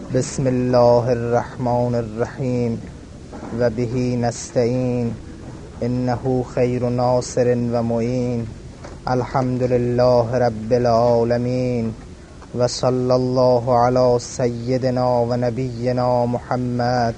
بسم الله الرحمن الرحیم و به نستعین انه خیر ناصر و معین. الحمد لله رب العالمین و صلی الله علی سیدنا و نبینا محمد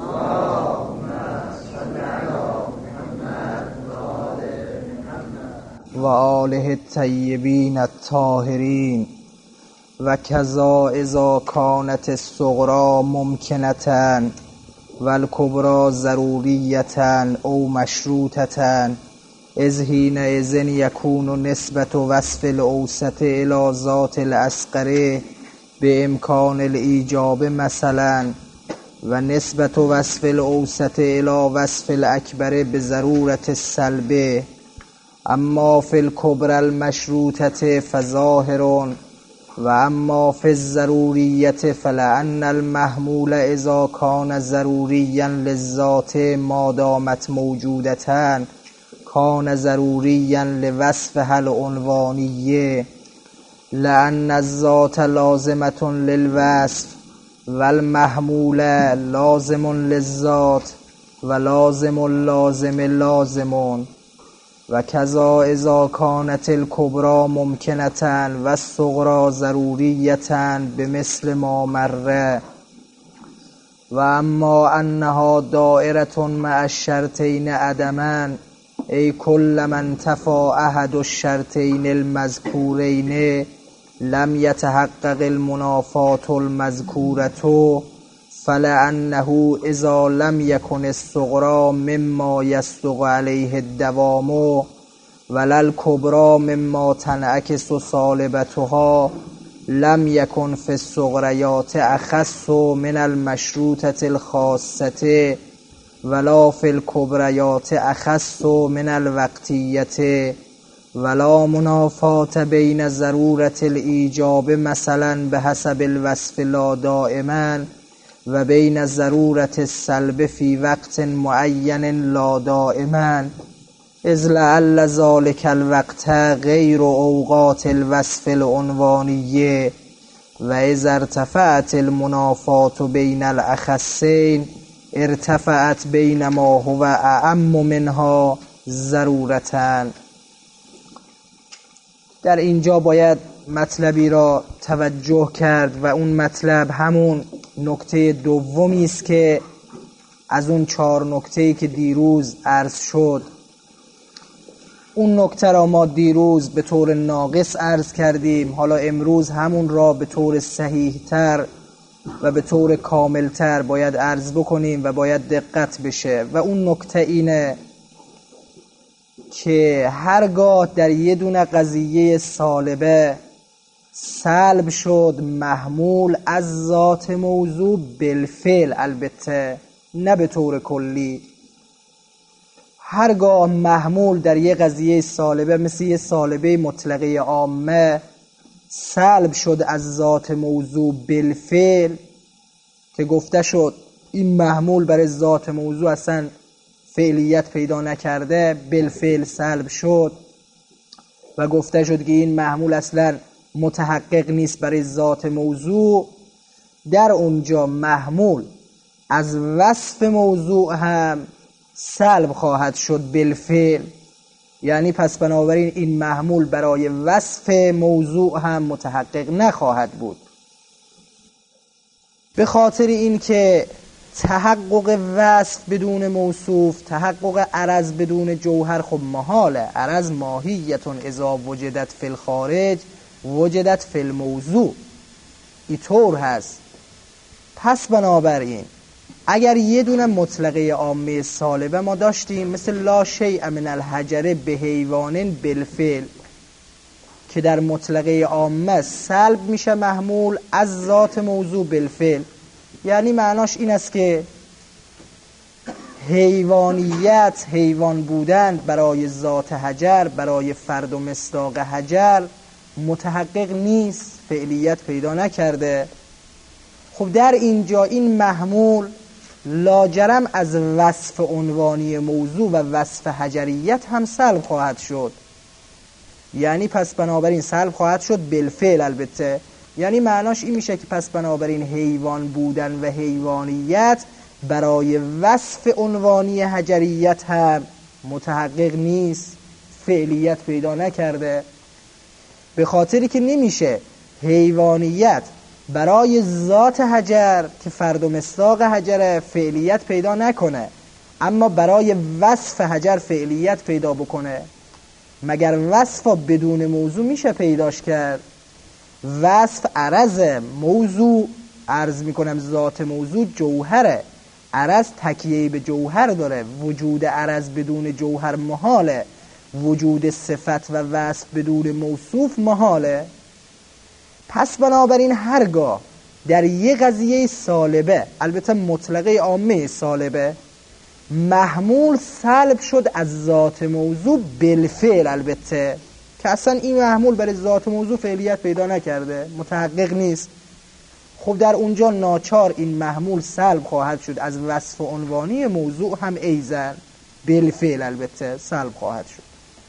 و آله الطیبین الطاهرین. و کذا اذا کانت الصغری ممکنة و الکبری ضروریة او مشروطة اذ حینئذ یکون نسبة وصف الاوسط الی ذات الاصغر بامکان الایجاب مثلا و نسبة وصف الاوسط الی وصف الاکبر بضرورة السلب. اما فی الکبری المشروطة فظاهر و اما فی الضروریة فلأن المحمول اذا کان ضروریا للذات ما دامت موجودة کان ضروریا لوصفها العنوانی لأن الذات لازمة للوصف و المحمول لازم للذات و لازم اللازم لازم. و کذا اذا کانت الکبری ممکنة و الصغری ضروریة بمثل ما مر. و اما انها دائرة مع الشرطین عدما ای کل من انتفی احد الشرطین المذکورین لم یتحقق المنافات المذکورة فلأنه اذا لم یکن الصغری مما یصدق علیه الدوام ولا الکبری مما تنعکس صالبتها لم یکن فی الصغریات اخص من المشروطة الخاصة ولا فی الکبریات اخص من الوقتیة ولا منافات بین ضرورة الایجاب مثلا بحسب الوصف لا دائما و بین ضرورة السلب فی وقت معین لا دائما اذ لعل ذلک الوقت غیر اوقات الوصف العنوانی و اذا ارتفعت المنافات بین الاخصین ارتفعت بین ما هو اعم منها ضرورة. در اینجا باید مطلبی را توجه کرد و اون مطلب همون نکته دومی است که از اون 4 نکته‌ای که دیروز عرض شد. اون نکته را ما دیروز به طور ناقص عرض کردیم، حالا امروز همون را به طور صحیح‌تر و به طور کاملتر باید عرض بکنیم و باید دقت بشه. و اون نکته اینه که هرگاه در یه دونه قضیه سالبه سلب شد محمول از ذات موضوع بالفعل، البته نه به طور کلی، هرگاه محمول در یه قضیه سالبه مثل یه سالبه مطلقه عامه سلب شد از ذات موضوع بالفعل که گفته شد این محمول برای ذات موضوع اصلا فعلیت پیدا نکرده، بالفعل سلب شد و گفته شد که این محمول اصلا متحقق نیست برای ذات موضوع، در اونجا محمول از وصف موضوع هم سلب خواهد شد بالفعل. یعنی پس بنابراین این محمول برای وصف موضوع هم متحقق نخواهد بود، به خاطر این که تحقق وصف بدون موصوف، تحقق عرض بدون جوهر خب محاله. عرض ماهیتون اذا وجدت فی الخارج وجدت فی الموضوع، اینطور هست. پس بنابراین اگر یه دونه مطلقه عامه سالبه ما داشتیم مثل لا شیء من الحجر به حیوان بالفعل که در مطلقه عامه سلب میشه محمول از ذات موضوع بالفعل، یعنی معناش این است که حیوانیت، حیوان بودن برای ذات حجر، برای فرد و مصداق حجر متحقق نیست، فعلیت پیدا نکرده. خب در اینجا این محمول لاجرم از وصف عنوانی موضوع و وصف حجریت هم سلب خواهد شد، یعنی پس بنابراین سلب خواهد شد بالفعل، البته یعنی معناش این میشه که پس بنابراین حیوان بودن و حیوانیت برای وصف عنوانی حجریت هم متحقق نیست، فعلیت پیدا نکرده. به خاطری که نمیشه حیوانیت برای ذات حجر که فرد و مصداق حجر فعلیت پیدا نکنه، اما برای وصف حجر فعلیت پیدا بکنه. مگر وصف بدون موضوع میشه پیداش کرد؟ وصف عرض، موضوع عرض میکنم ذات موضوع جوهره، عرض تکیه به جوهر داره، وجود عرض بدون جوهر محاله، وجود صفت و وصف بدون موصوف محاله. پس بنابراین هرگاه در یک قضیه سالبه، البته مطلقه عامه سالبه، محمول سلب شد از ذات موضوع بالفعل، البته که اصلا این محمول برای ذات موضوع فعلیت پیدا نکرده، متحقق نیست، خب در اونجا ناچار این محمول سلب خواهد شد از وصف عنوانی موضوع هم ایزن بالفعل، البته سلب خواهد شد.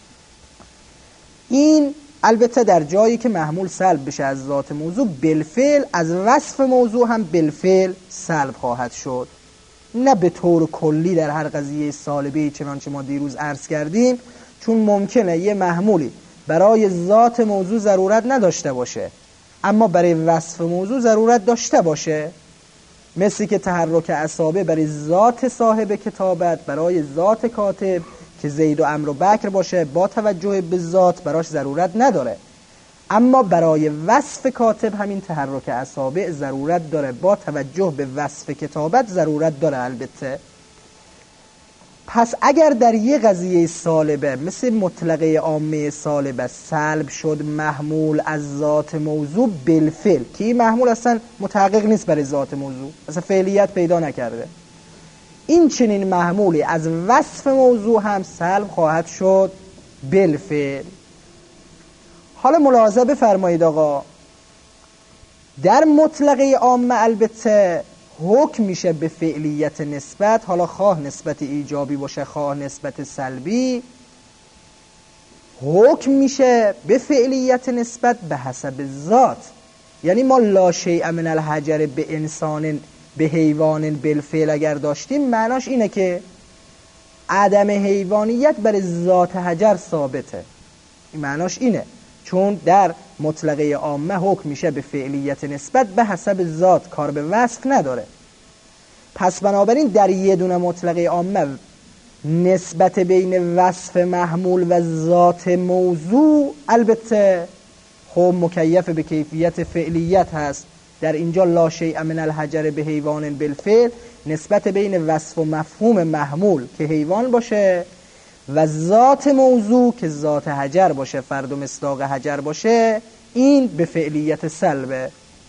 این البته در جایی که محمول سلب بشه از ذات موضوع بالفعل، از وصف موضوع هم بالفعل سلب خواهد شد، نه به طور کلی در هر قضیه سالبه چنانچه ما دیروز عرض کردیم، چون ممکنه یه محمولی برای ذات موضوع ضرورت نداشته باشه اما برای وصف موضوع ضرورت داشته باشه، مثل که تحرک اصابع برای ذات صاحب کتابت، برای ذات کاتب که زید و عمرو و بکر باشه با توجه به ذات براش ضرورت نداره، اما برای وصف کاتب همین تحرک اصابع ضرورت داره، با توجه به وصف کتابت ضرورت داره البته. پس اگر در یک قضیه سالبه مثل مطلقه عامه سالبه سلب شد محمول از ذات موضوع بالفعل، که این محمول اصلا متحقق نیست برای ذات موضوع، اصلا فعلیت پیدا نکرده، این چنین محمولی از وصف موضوع هم سلب خواهد شد بالفعل. حالا ملاحظه بفرمایید آقا، در مطلقه عامه البته حکم میشه به فعلیت نسبت، حالا خواه نسبت ایجابی باشه خواه نسبت سلبی، حکم میشه به فعلیت نسبت به حسب ذات. یعنی ما لا شیء من الحجر به انسان به حیوان بالفعل اگر داشتیم، معناش اینه که عدم حیوانیت برای ذات حجر ثابته، این معناش اینه، چون در مطلقه عامه حکم میشه به فعلیت نسبت به حسب ذات، کار به وصف نداره. پس بنابراین در یه دونه مطلقه عامه نسبت بین وصف محمول و ذات موضوع البته خب مکیف به کیفیت فعلیت هست. در اینجا لا شیء من الحجر به حیوان بالفعل، نسبت بین وصف و مفهوم محمول که حیوان باشه و ذات موضوع که ذات حجر باشه، فرد و مصداق حجر باشه، این به فعلیت سلبه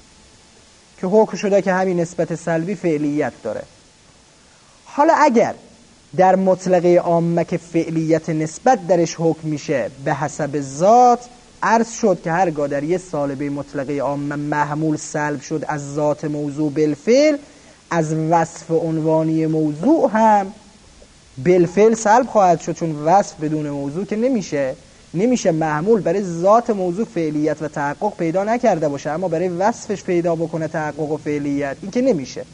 که حکم شده که همین نسبت سلبی فعلیت داره. حالا اگر در مطلقه عامه که فعلیت نسبت درش حکم میشه به حسب ذات، عرض شد که هرگاه در یه سالبه مطلقه عامه محمول سلب شد از ذات موضوع بالفعل، از وصف عنوانی موضوع هم بالفعل سلب خواهد شد، چون وصف بدون موضوع که نمیشه محمول برای ذات موضوع فعلیت و تحقق پیدا نکرده باشه اما برای وصفش پیدا بکنه تحقق و فعلیت، این که نمیشه.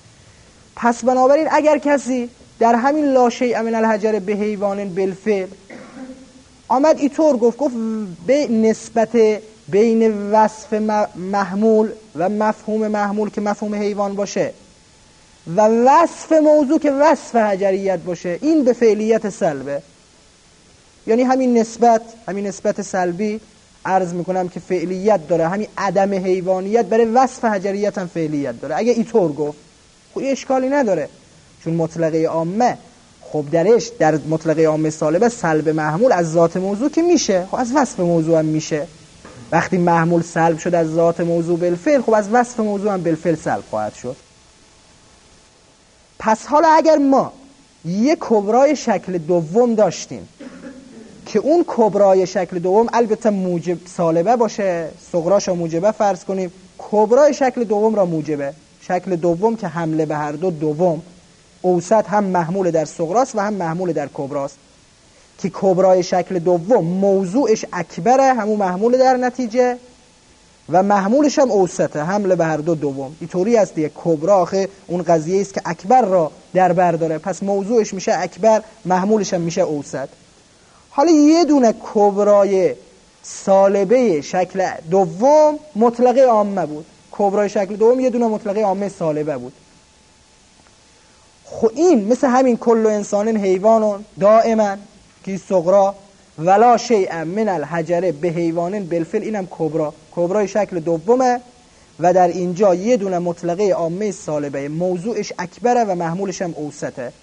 پس بنابراین اگر کسی در همین لا شیء من الحجر به حیوان بالفعل آمد اینطور گفت به نسبت بین وصف محمول و مفهوم محمول که مفهوم حیوان باشه و وصف موضوع که وصف حجریت باشه، این به فعلیت سلبه. یعنی همین نسبت سلبی عرض میکنم که فعلیت داره، همین عدم حیوانیت برای وصف حجریت هم فعلیت داره. اگه اینطور گفت خب اشکالی نداره، چون مطلقه عامه خب در مطلقه عامه سالبه سلب محمول از ذات موضوع که میشه، خب از وصف موضوع هم میشه. وقتی محمول سلب شد از ذات موضوع بالفعل، خب از وصف موضوع هم بالفعل سلب خواهد شد. پس حالا اگر ما یک کبرای شکل دوم داشتیم که اون کبرای شکل دوم البته موجب سالبه باشه، صغراشو موجبه فرض کنیم، کبرای شکل دوم را موجبه، شکل دوم که حمله به هر دو دوم، اوسط هم محمول در صغراست و هم محمول در کبراست، که کبرای شکل دوم موضوعش اکبره، همون محمول در نتیجه، و محمولش هم اوسطه، حمل به هر دو دوم. اینطوری است دیگه. کبرا آخه اون قضیه است که اکبر را در بر داره، پس موضوعش میشه اکبر، محمولش هم میشه اوسط. حالا یه دونه کبرای سالبه شکل دوم مطلقه عامه بود. کبرای شکل دوم یه دونه مطلقه عامه سالبه بود. خب این مثل همین کل انسان حیوان دائما که صغرا ولا شیء من الحجره به حیوان بالفعل، اینم کبرا، کبرای شکل دومه و در اینجا یه دونه مطلقه عامه سالبه، موضوعش اکبره و محمولش هم اوسطه.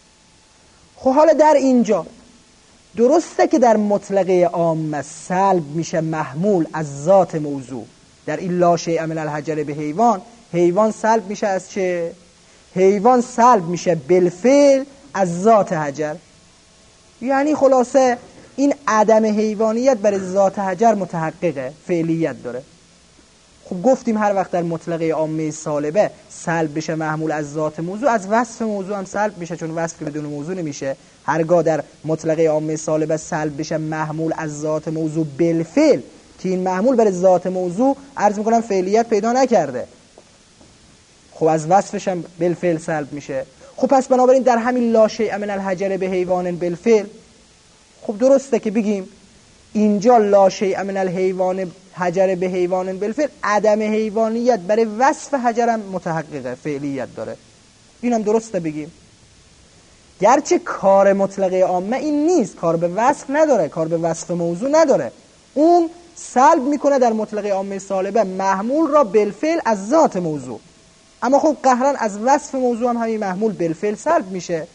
خب حالا در اینجا درسته که در مطلقه عامه سلب میشه محمول از ذات موضوع. در این لا شیء من الحجره به حیوان، حیوان سلب میشه از چه؟ حیوان سلب میشه بالفعل از ذات حجر. یعنی خلاصه این عدم حیوانیت برای ذات حجر متحققه، فعلیت داره. خب گفتیم هر وقت در مطلقه عامه سالبه سلب بشه محمول از ذات موضوع، از وصف موضوع هم سلب میشه، چون وصف که بدون موضوع نمیشه. هرگاه در مطلقه عامه سالبه سلب بشه محمول از ذات موضوع بالفعل، که این محمول برای ذات موضوع عرض میکنم فعلیت پیدا نکرده، خب از وصفش هم بالفعل سلب میشه. خب پس بنابراین در همین لا شیء من الحجر به حیوان بالفعل، خب درسته که بگیم اینجا لا شیء من الحیوان حجر به حیوان بالفعل عدم حیوانیت برای وصف حجرم متحققه، فعلیت داره. اینم درسته بگیم، گرچه کار مطلقه عامه این نیست، کار به وصف نداره، کار به وصف موضوع نداره. اون سلب میکنه در مطلقه عامه سالبه محمول را بالفعل از ذات موضوع، اما خب قهرن از وصف موضوع هم همین محمول بالفعل سلب میشه.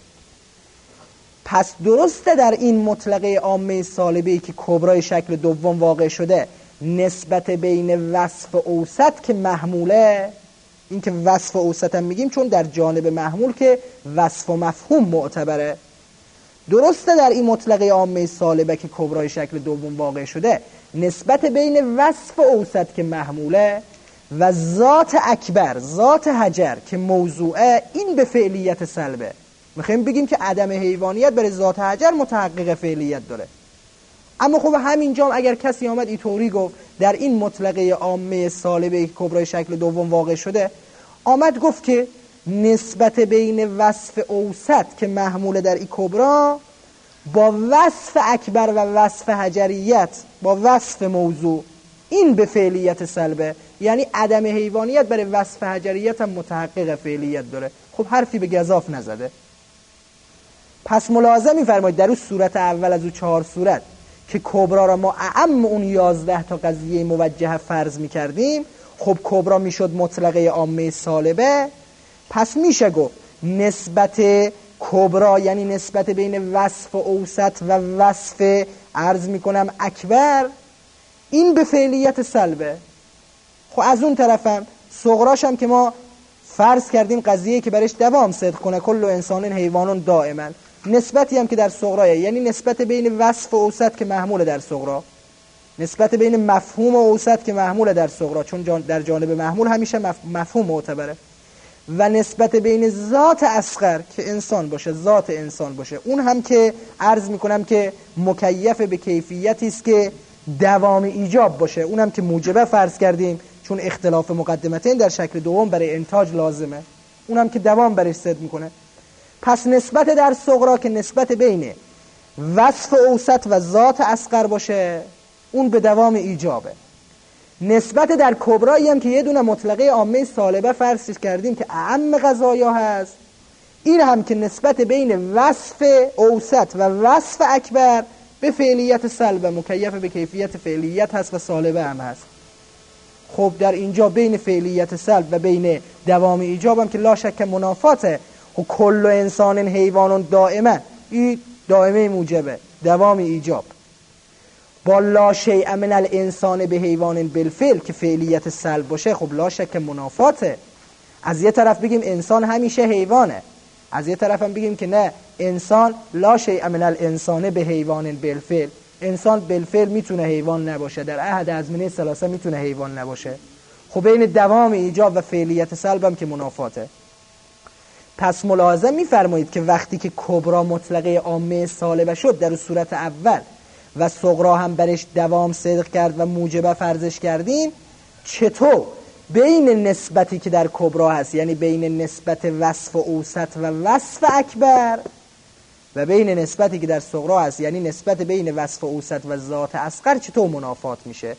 پس درسته در این مطلقه عامه سالبه‌ای که کبرای شکل دوم واقع شده نسبت بین وصف اوسط که محموله، این که وصف اوسط هم میگیم چون در جانب محمول که وصف و مفهوم معتبره. درسته در این مطلقه عامه سالبه که کبرای شکل دوم واقع شده نسبت بین وصف اوسط که محموله و ذات اکبر، ذات حجر که موضوعه، این به فعلیت سلبه. میخوایم بگیم که عدم حیوانیت برای ذات حجر متحقق فعلیت داره. اما خب همینجا هم اگر کسی آمد اینطوری گفت در این مطلقه عامه سالبه که کبرای شکل دوم واقع شده، آمد گفت که نسبت بین وصف اوسط که محمول در این کبرا با وصف اکبر و وصف حجریت، با وصف موضوع، این به فعلیت سلبه، یعنی عدم حیوانیت برای وصف حجریت هم متحقق فعلیت داره. خب حرفی به گزاف نزده. پس ملاحظه می‌فرمایید در اون صورت اول از اون 4 صورت که کبرا را ما اعم اون 11 تا قضیه موجه فرض می‌کردیم، خب کبرا میشد مطلقه عامه سالبه. پس میشه گفت نسبت کبرا یعنی نسبت بین وصف اوسط و وصف عرض میکنم اکبر، این به فعلیت سلبه. خب از اون طرفم صغراش هم که ما فرض کردیم قضیه که برش دوام صدق کنه، کل انسان حیوان دائما، نسبتی هم که در صغرایه، یعنی نسبت بین وصف و اوسط که محمول در صغرا، نسبت بین مفهوم و اوسط که محمول در صغرا، چون در جانب محمول همیشه مفهوم معتبره، و نسبت بین ذات اصغر که انسان باشه، ذات انسان باشه، اون هم که عرض میکنم که مکیف به کیفیتی است که دوام ایجاب باشه، اون هم که موجبه فرض کردیم چون اختلاف مقدمتین در شکل دوم برای انتاج لازمه، اون هم که دوام برش صدق میکنه. پس نسبت در صغرا که نسبت بین وصف اوسط و ذات اصغر باشه، اون به دوام ایجابه. نسبت در کبرایی هم که یه دونه مطلقه عامه سالبه فرض کردیم که اعم قضایا هست، این هم که نسبت بین وصف اوسط و وصف اکبر به فعلیت سلبه، مکیف به کیفیت فعلیت هست و سالبه هم هست. خب در اینجا بین فعلیت سلب و بین دوام ایجاب هم که لا شک منافاته. خب کل انسان حیوان دائما، این دائمه موجبه، دوام ایجاب، با لا شیء من الانسان به حیوان بالفعل که فعلیت سلب باشه، خب لا شک منافاته. از یه طرف بگیم انسان همیشه حیوانه، از یه طرف هم بگیم که نه، انسان لا شیء من الانسان به حیوان بالفعل، انسان بالفعل میتونه حیوان نباشه، در احد ازمنه ثلاثه میتونه حیوان نباشه. خب بین دوام ایجاب و فعلیت سلب هم که منافاته. پس ملاحظه میفرمایید که وقتی که کبرا مطلقه عامه سالبه شد در صورت اول و صغرا هم برش دوام صدق کرد و موجبه فرضش کردیم، چطور بین نسبتی که در کبرا هست، یعنی بین نسبت وصف اوسط و وصف اکبر، و بین نسبتی که در صغرا هست، یعنی نسبت بین وصف اوسط و ذات اصغر، چطور منافات میشه؟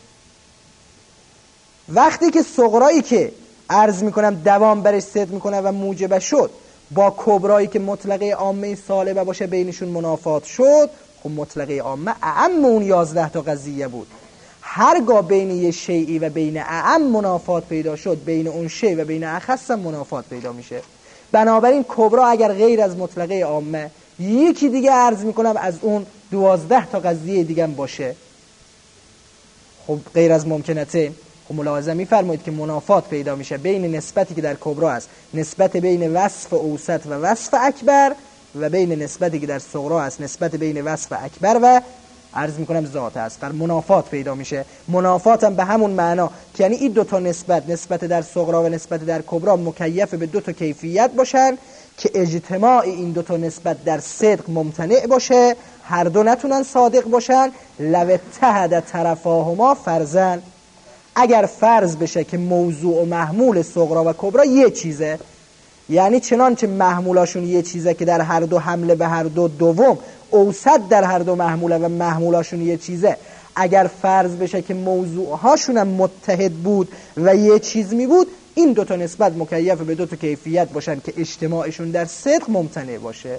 وقتی که صغرایی که عرض میکنم دوام برش صدق میکنه و موجبه شد، با کبرایی که مطلقه عامه سالبه باشه بینشون منافات شد، خب مطلقه عامه اعم اون 11 تا قضیه بود. هرگاه بین یه شیئی و بین اعم منافات پیدا شد، بین اون شیء و بین اخص هم منافات پیدا میشه. بنابراین کبرا اگر غیر از مطلقه عامه یکی دیگه عرض میکنم از اون 12 تا قضیه دیگه هم باشه، خب غیر از ممکنته، خب ملاحظه میفرمایید که منافات پیدا میشه بین نسبتی که در کبرا هست، نسبت بین وصف اوسط و وصف اکبر، و بین نسبتی که در صغرا هست، نسبت بین وصف اکبر و عرض میکنم ذات اصغر. منافات پیدا میشه. منافات هم به همون معنا که یعنی این 2 تا نسبت در صغرا و نسبت در کبرا مکیف به 2 تا کیفیت باشن که اجتماع این 2 تا نسبت در صدق ممتنع باشه، هر دو نتونن صادق باشن. لو اتحد طرفاهما فرضاً، اگر فرض بشه که موضوع و محمول صغرا و کبرا یه چیزه، یعنی چنانچه محمولاشون یه چیزه که در هر دو حمله به هر دو دوم، اوسط در هر دو محموله و محمولاشون یه چیزه، اگر فرض بشه که موضوعهاشون هم متحد بود و یه چیز می بود، این 2 تا نسبت مکیف به 2 تا کیفیت باشن که اجتماعشون در صدق ممتنع باشه.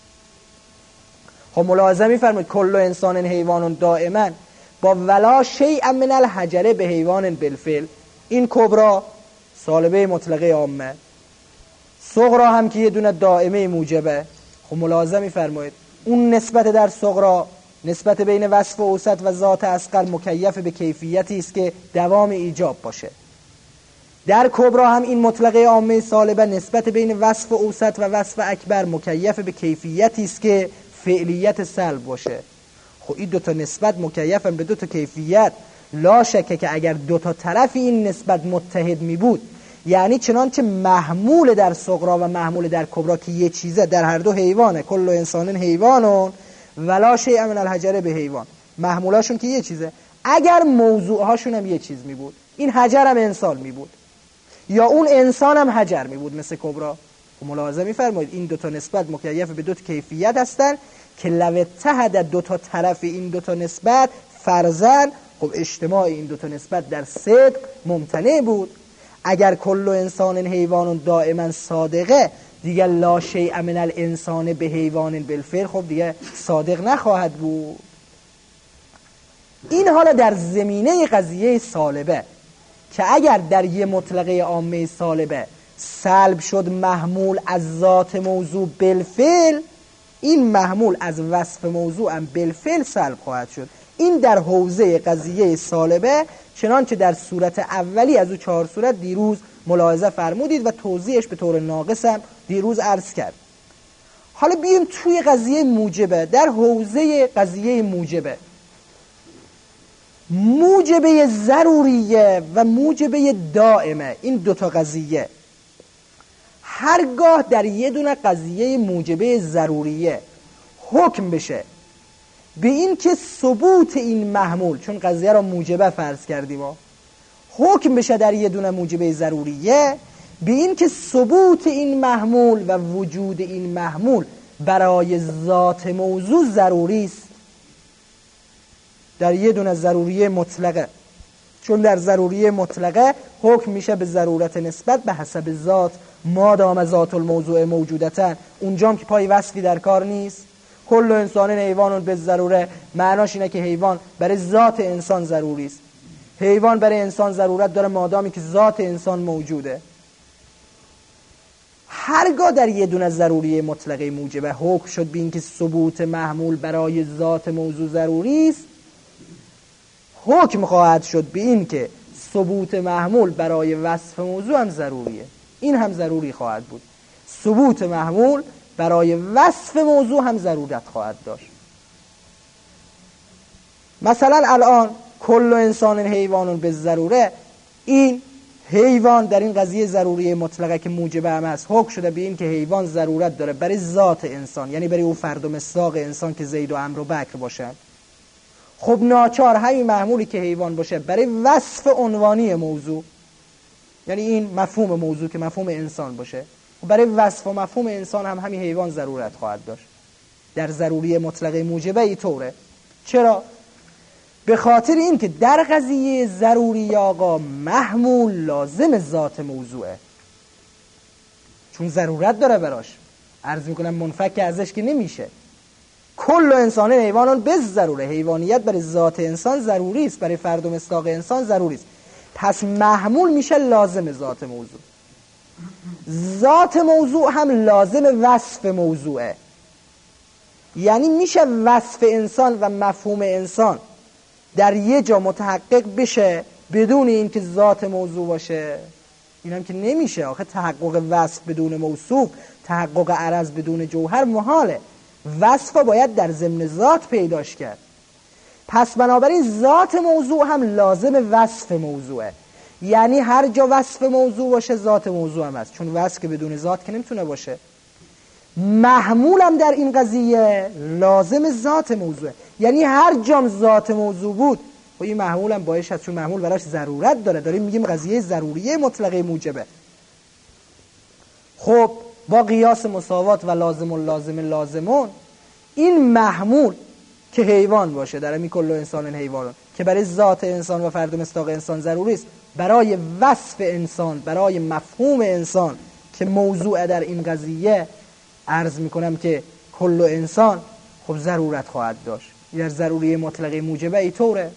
خب ملاحظه می‌فرمایید کل انسان حیوان دائما با ولا شیء من الحجره به حیوان بالفعل، این کبرا سالبه مطلقه عامه، صغرا هم که یه دونه دائمه موجبه. خب ملاحظه می‌فرمایید اون نسبت در صغرا، نسبت بین وصف اوسط و ذات اصغر مکیف به کیفیتی است که دوام ایجاب باشه. در کبرا هم این مطلقه عامه سالبه نسبت بین وصف اوسط و وصف اکبر مکیف به کیفیتی است که فعلیت سلب باشه. خب این 2 تا نسبت مکیفن به 2 تا کیفیت. لا شکه که اگر 2 تا طرف این نسبت متحد می بود، یعنی چنانچه محمول در صغرا و محمول در کبرا که یه چیزه، در هر دو حیوانه، کل انسان حیوانون ولا شیء من الحجره به حیوان، محمولاشون که یه چیزه، اگر موضوعهاشون هم یه چیز می بود، این حجر هم انسان می بود یا اون انسان هم حجر می بود مثل کبرا. و ملاحظه می‌فرمایید این 2 تا نسبت مکیف به 2 تا کیفیت هستن که لو اتحد 2 تا طرف این 2 تا نسبت فرضاً، خب اجتماع این 2 تا نسبت در صدق ممتنع بود. اگر کل انسان حیوان دائما صادقه، دیگه لا شیء من الانسان به حیوان بالفعل خب دیگه صادق نخواهد بود. این حالا در زمینه قضیه سالبه که اگر در یه مطلقه عامه سالبه سلب شد محمول از ذات موضوع بالفعل، این محمول از وصف موضوع هم بالفعل سلب خواهد شد. این در حوزه قضیه سالبه، چنانچه در صورت اولی از او 4 صورت دیروز ملاحظه فرمودید و توضیحش به طور ناقصم دیروز عرض کرد. حالا بیایم توی قضیه موجبه. در حوزه قضیه موجبه ضروریه و موجبه دائمه، این 2 تا قضیه هرگاه در یه دونه قضیه موجبه ضروریه حکم بشه به این که ثبوت این محمول، چون قضیه را موجبه فرض کردیم، حکم بشه در یه دونه موجبه ضروریه به این که ثبوت این محمول و وجود این محمول برای ذات موضوع ضروری است، در یه دونه ضروریه مطلقه. چون در ضروریه مطلقه حکم میشه به ضرورت نسبت به حسب ذات، مادام ذات الموضوع موجودتن، اونجام که پای وصفی در کار نیست. کل انسان حیوان به ضروره معناش اینه که حیوان برای ذات انسان ضروری است. حیوان برای انسان ضرورت داره مادامی که ذات انسان موجوده. هرگاه در یه دونه ضروری مطلقه موجبه حکم شد به این که ثبوت محمول برای ذات موضوع ضروری است، حکم خواهد شد به این که ثبوت محمول برای وصف موضوع هم ضروریه. این هم ضروری خواهد بود. ثبوت محمول برای وصف موضوع هم ضرورت خواهد داشت. مثلا الان کل انسان حیوان به ضروره، این حیوان در این قضیه ضروری مطلقه که موجبه هم هست حکم شده به این که حیوان ضرورت داره برای ذات انسان، یعنی برای اون فرد و مصداق انسان که زید و عمرو و بکر باشن. خب ناچار همین محمولی که حیوان باشه برای وصف عنوانی موضوع، یعنی این مفهوم موضوع که مفهوم انسان باشه، خب برای وصف و مفهوم انسان هم همین حیوان ضرورت خواهد داشت. در ضروری مطلقه موجبه اینطوره. چرا؟ به خاطر این که در قضیه ضروری آقا محمول لازم ذات موضوعه، چون ضرورت داره براش. عرض میکنم منفک ازش که نمیشه. کل انسان حیوانان به ضروره، حیوانیت برای ذات انسان ضروری است، برای فرد و مصداق انسان ضروری است. پس محمول میشه لازم ذات موضوع. ذات موضوع هم لازم وصف موضوعه، یعنی میشه وصف انسان و مفهوم انسان در یه جا متحقق بشه بدون اینکه ذات موضوع باشه؟ اینم که نمیشه. آخه تحقق وصف بدون موصوف، تحقق عرض بدون جوهر محاله. وصف باید در ضمن ذات پیداش کرد. پس بنابراین ذات موضوع هم لازم وصف موضوعه، یعنی هر جا وصف موضوع باشه ذات موضوع هم هست، چون وصف که بدون ذات که نمیتونه باشه. محمول هم در این قضیه لازم ذات موضوعه، یعنی هر جام ذات موضوع بود و این محمول هم باعث هست، چون محمول براش ضرورت داره. داریم میگیم قضیه ضروریه مطلقه موجبه. خب با قیاس مساوات و لازم و لازمون این محمول که حیوان باشه، در همین کل انسان حیوانان، که برای ذات انسان و فرد و مصداق انسان ضروری است، برای وصف انسان، برای مفهوم انسان که موضوع در این قضیه، عرض میکنم که کل انسان، خب ضرورت خواهد داشت. در ضروری مطلقه موجبه اینطوره.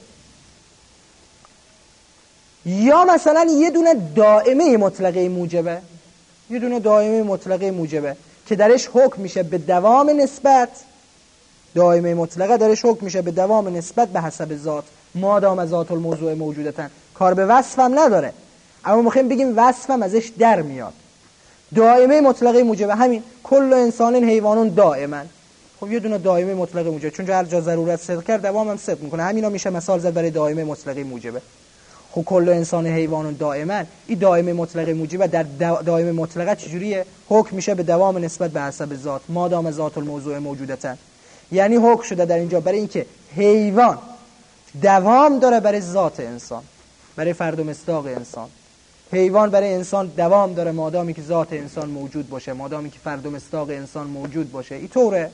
یا مثلا یه دونه دائمه مطلقه موجبه، یه دونه دائمه مطلقه موجبه که درش حکم میشه به دوام نسبت. دائمه مطلقه درش حکم میشه به دوام نسبت به حسب ذات، مادام ذات الموضوع موجودتن. کار به وصفم نداره، اما میخوایم بگیم وصفم ازش در میاد. دائمه مطلقه موجبه همین کل انسان حیوانون دائما. خب یه دونه دائمه مطلقه موجبه، چون هر جا ضرورت صدق کرد دوام هم صدق میکنه. همینا میشه مثال زد برای دائمه مطلقه موجبه. خب کل انسان حیوانون دائما، این دائمه مطلقه موجبه در دائمه مطلقه چجوریه؟ حکم میشه به دوام نسبت به حسب ذات، مادام ذات الموضوع موجودتن. یعنی حکم شده در اینجا برای اینکه حیوان دوام داره برای ذات انسان، برای فرد و مصداق انسان. حیوان برای انسان دوام داره مادامی که ذات انسان موجود باشه، مادامی که فرد و مصداق انسان موجود باشه. اینطوره.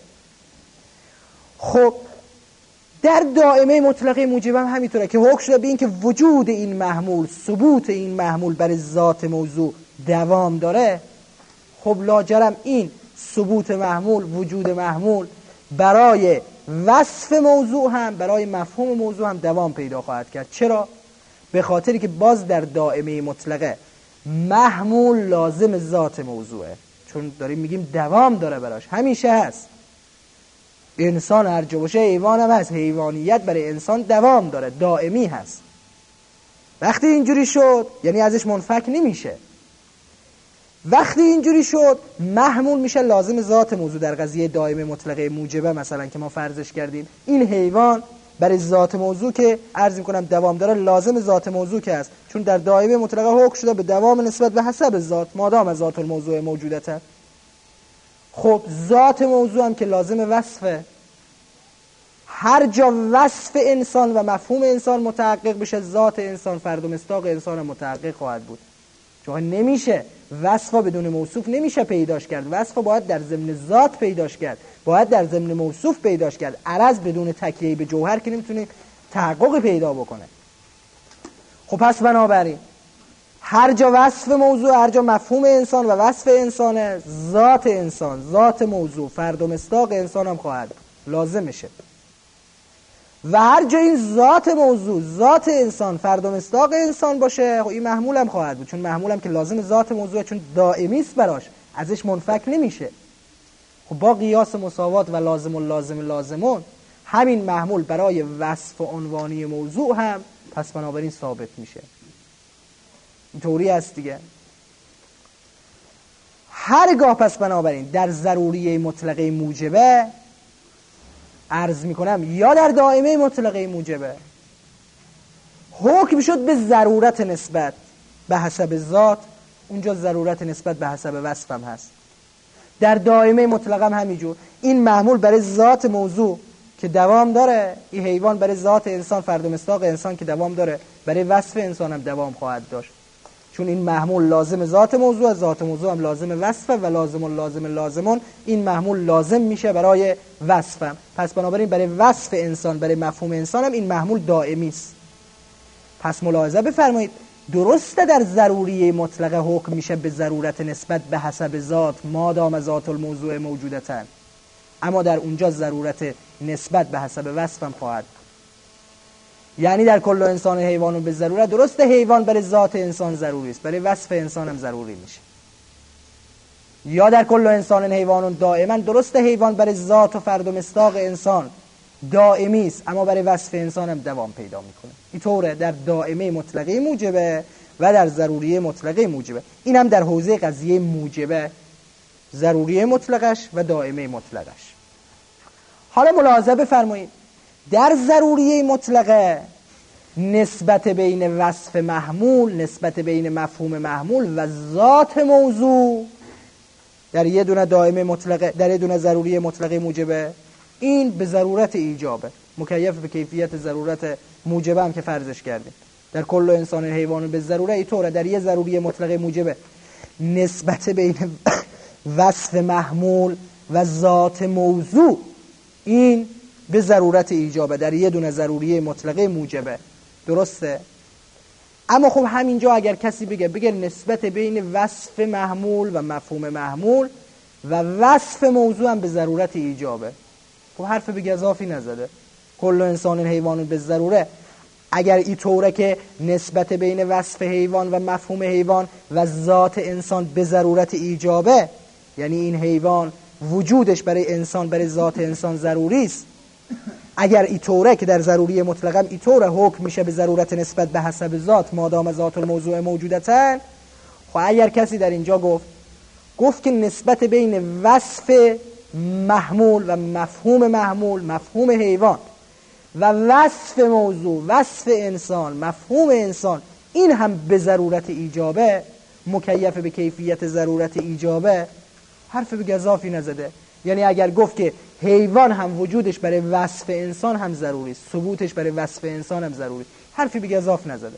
خب در دائمه مطلقه موجب هم همینطوره که حکم شده به این که وجود این محمول، ثبوت این محمول برای ذات موضوع دوام داره. خب لاجرم این ثبوت محمول، وجود محمول برای وصف موضوع هم، برای مفهوم موضوع هم دوام پیدا خواهد کرد. چرا؟ به خاطری که باز در دائمه مطلقه محمول لازم ذات موضوعه، چون داریم میگیم دوام داره براش، همیشه هست. انسان هر جا باشه حیوان هم هست، حیوانیت برای انسان دوام داره، دائمی هست. وقتی اینجوری شد یعنی ازش منفک نمیشه. وقتی اینجوری شد محمول میشه لازم ذات موضوع. در قضیه دائمه مطلقه موجبه مثلا که ما فرضش کردیم، این حیوان برای ذات موضوع که عرض میکنم دوام داره لازم ذات موضوع که هست، چون در دائمه مطلقه حکم شده به دوام نسبت به حسب ذات، مادام ذات الموضوع موجودته. خب ذات موضوع هم که لازم وصفه، هر جا وصف انسان و مفهوم انسان متحقق بشه، ذات انسان، فرد و مصداق انسان هم متحقق خواهد بود. چون نمیشه وصف بدون موصوف نمیشه پیداش کرد. وصف باید در ضمن ذات پیداش کرد، باید در ضمن موصوف پیداش کرد. عرض بدون تکیه به جوهر که نمیتونه تحقق پیدا بکنه. خب پس بنابراین هر جا وصف موضوع، هر جا مفهوم انسان و وصف انسانه، ذات انسان، ذات موضوع، فرد و مصداق انسان هم خواهد لازمشه. و هر جا این ذات موضوع، ذات انسان، فرد و مصداق انسان باشه، این محمول هم خواهد بود، چون محمول هم که لازم ذات موضوع، چون دائمی است براش، ازش منفک نمیشه. خب با قیاس مساوات و لازم و لازمون همین محمول برای وصف و عنوانی موضوع هم پس بنابراین ثابت میشه. اینطوری است دیگه. هرگاه پس بنابراین در ضروریه مطلقه موجبه، عرض میکنم یا در دائمه مطلقه موجبه، حکم شد به ضرورت نسبت به حسب ذات، اونجا ضرورت نسبت به حسب وصف هم هست. در دائمه مطلقه هم همینجور، این محمول برای ذات موضوع که دوام داره، این حیوان برای ذات انسان، فرد و مصداق انسان که دوام داره، برای وصف انسان هم دوام خواهد داشت، چون این محمول لازم ذات موضوع، ذات موضوع هم لازم وصف و لازمون این محمول لازم میشه برای وصفم. پس بنابراین برای وصف انسان، برای مفهوم انسان هم این محمول دائمی است. پس ملاحظه بفرمایید، درسته در ضروریه مطلقه حکم میشه به ضرورت نسبت به حسب ذات مادام ذات الموضوع موجودتن، اما در اونجا ضرورت نسبت به حسب وصفم خواهد. یعنی در کل انسان حیوان به ضرورت، درسته حیوان برای ذات انسان ضروری است، برای وصف انسان هم ضروری میشه. یا در کل انسان حیوان دائما، درسته حیوان برای ذات و فرد و مصداق انسان دائمی است، اما برای وصف انسان هم دوام پیدا میکنه. اینطوره در دائمه مطلقه موجبه و در ضروریه مطلقه موجبه. این هم در حوزه قضیه موجبه، ضروریه مطلقش و دائمه مطلقش. حالا ملاحظه بفرمایید، در ضروریه مطلقه نسبت بین وصف محمول، نسبت بین مفهوم محمول و ذات موضوع در یه دونه دائمه مطلقه، در یه دونه ضروریه مطلقه موجبه، این به ضرورت ایجابه، مکیف به کیفیت ضرورت موجبه هم که فرضش کردیم. در کل انسان حیوان به ضروره اینطوره، در یه ضروریه مطلقه موجبه نسبت بین وصف محمول و ذات موضوع این به ضرورت ایجابه، در یه دونه ضروریه مطلقه موجبه. درسته؟ اما خب همینجا اگر کسی بگه نسبت بین وصف محمول و مفهوم محمول و وصف موضوع هم به ضرورت ایجابه، خب حرف به گزافی نزده. کل انسان حیوان به ضروره اگر اینطوره که نسبت بین وصف حیوان و مفهوم حیوان و ذات انسان به ضرورت ایجابه، یعنی این حیوان وجودش برای انسان، برای ذات انسان ضروری است. اگر اینطوره که در ضروری مطلقم اینطوره حکم میشه به ضرورت نسبت به حسب ذات مادام ذات الموضوع موجودتن، خب اگر کسی در اینجا گفت که نسبت بین وصف محمول و مفهوم محمول، مفهوم حیوان و وصف موضوع، وصف انسان، مفهوم انسان، این هم به ضرورت ایجابه، مکیف به کیفیت ضرورت ایجابه، حرف به گزافی نزده. یعنی اگر گفت که حیوان هم وجودش برای وصف انسان هم ضروری است، ثبوتش برای وصف انسان هم ضروری، حرفی به گزاف نزده.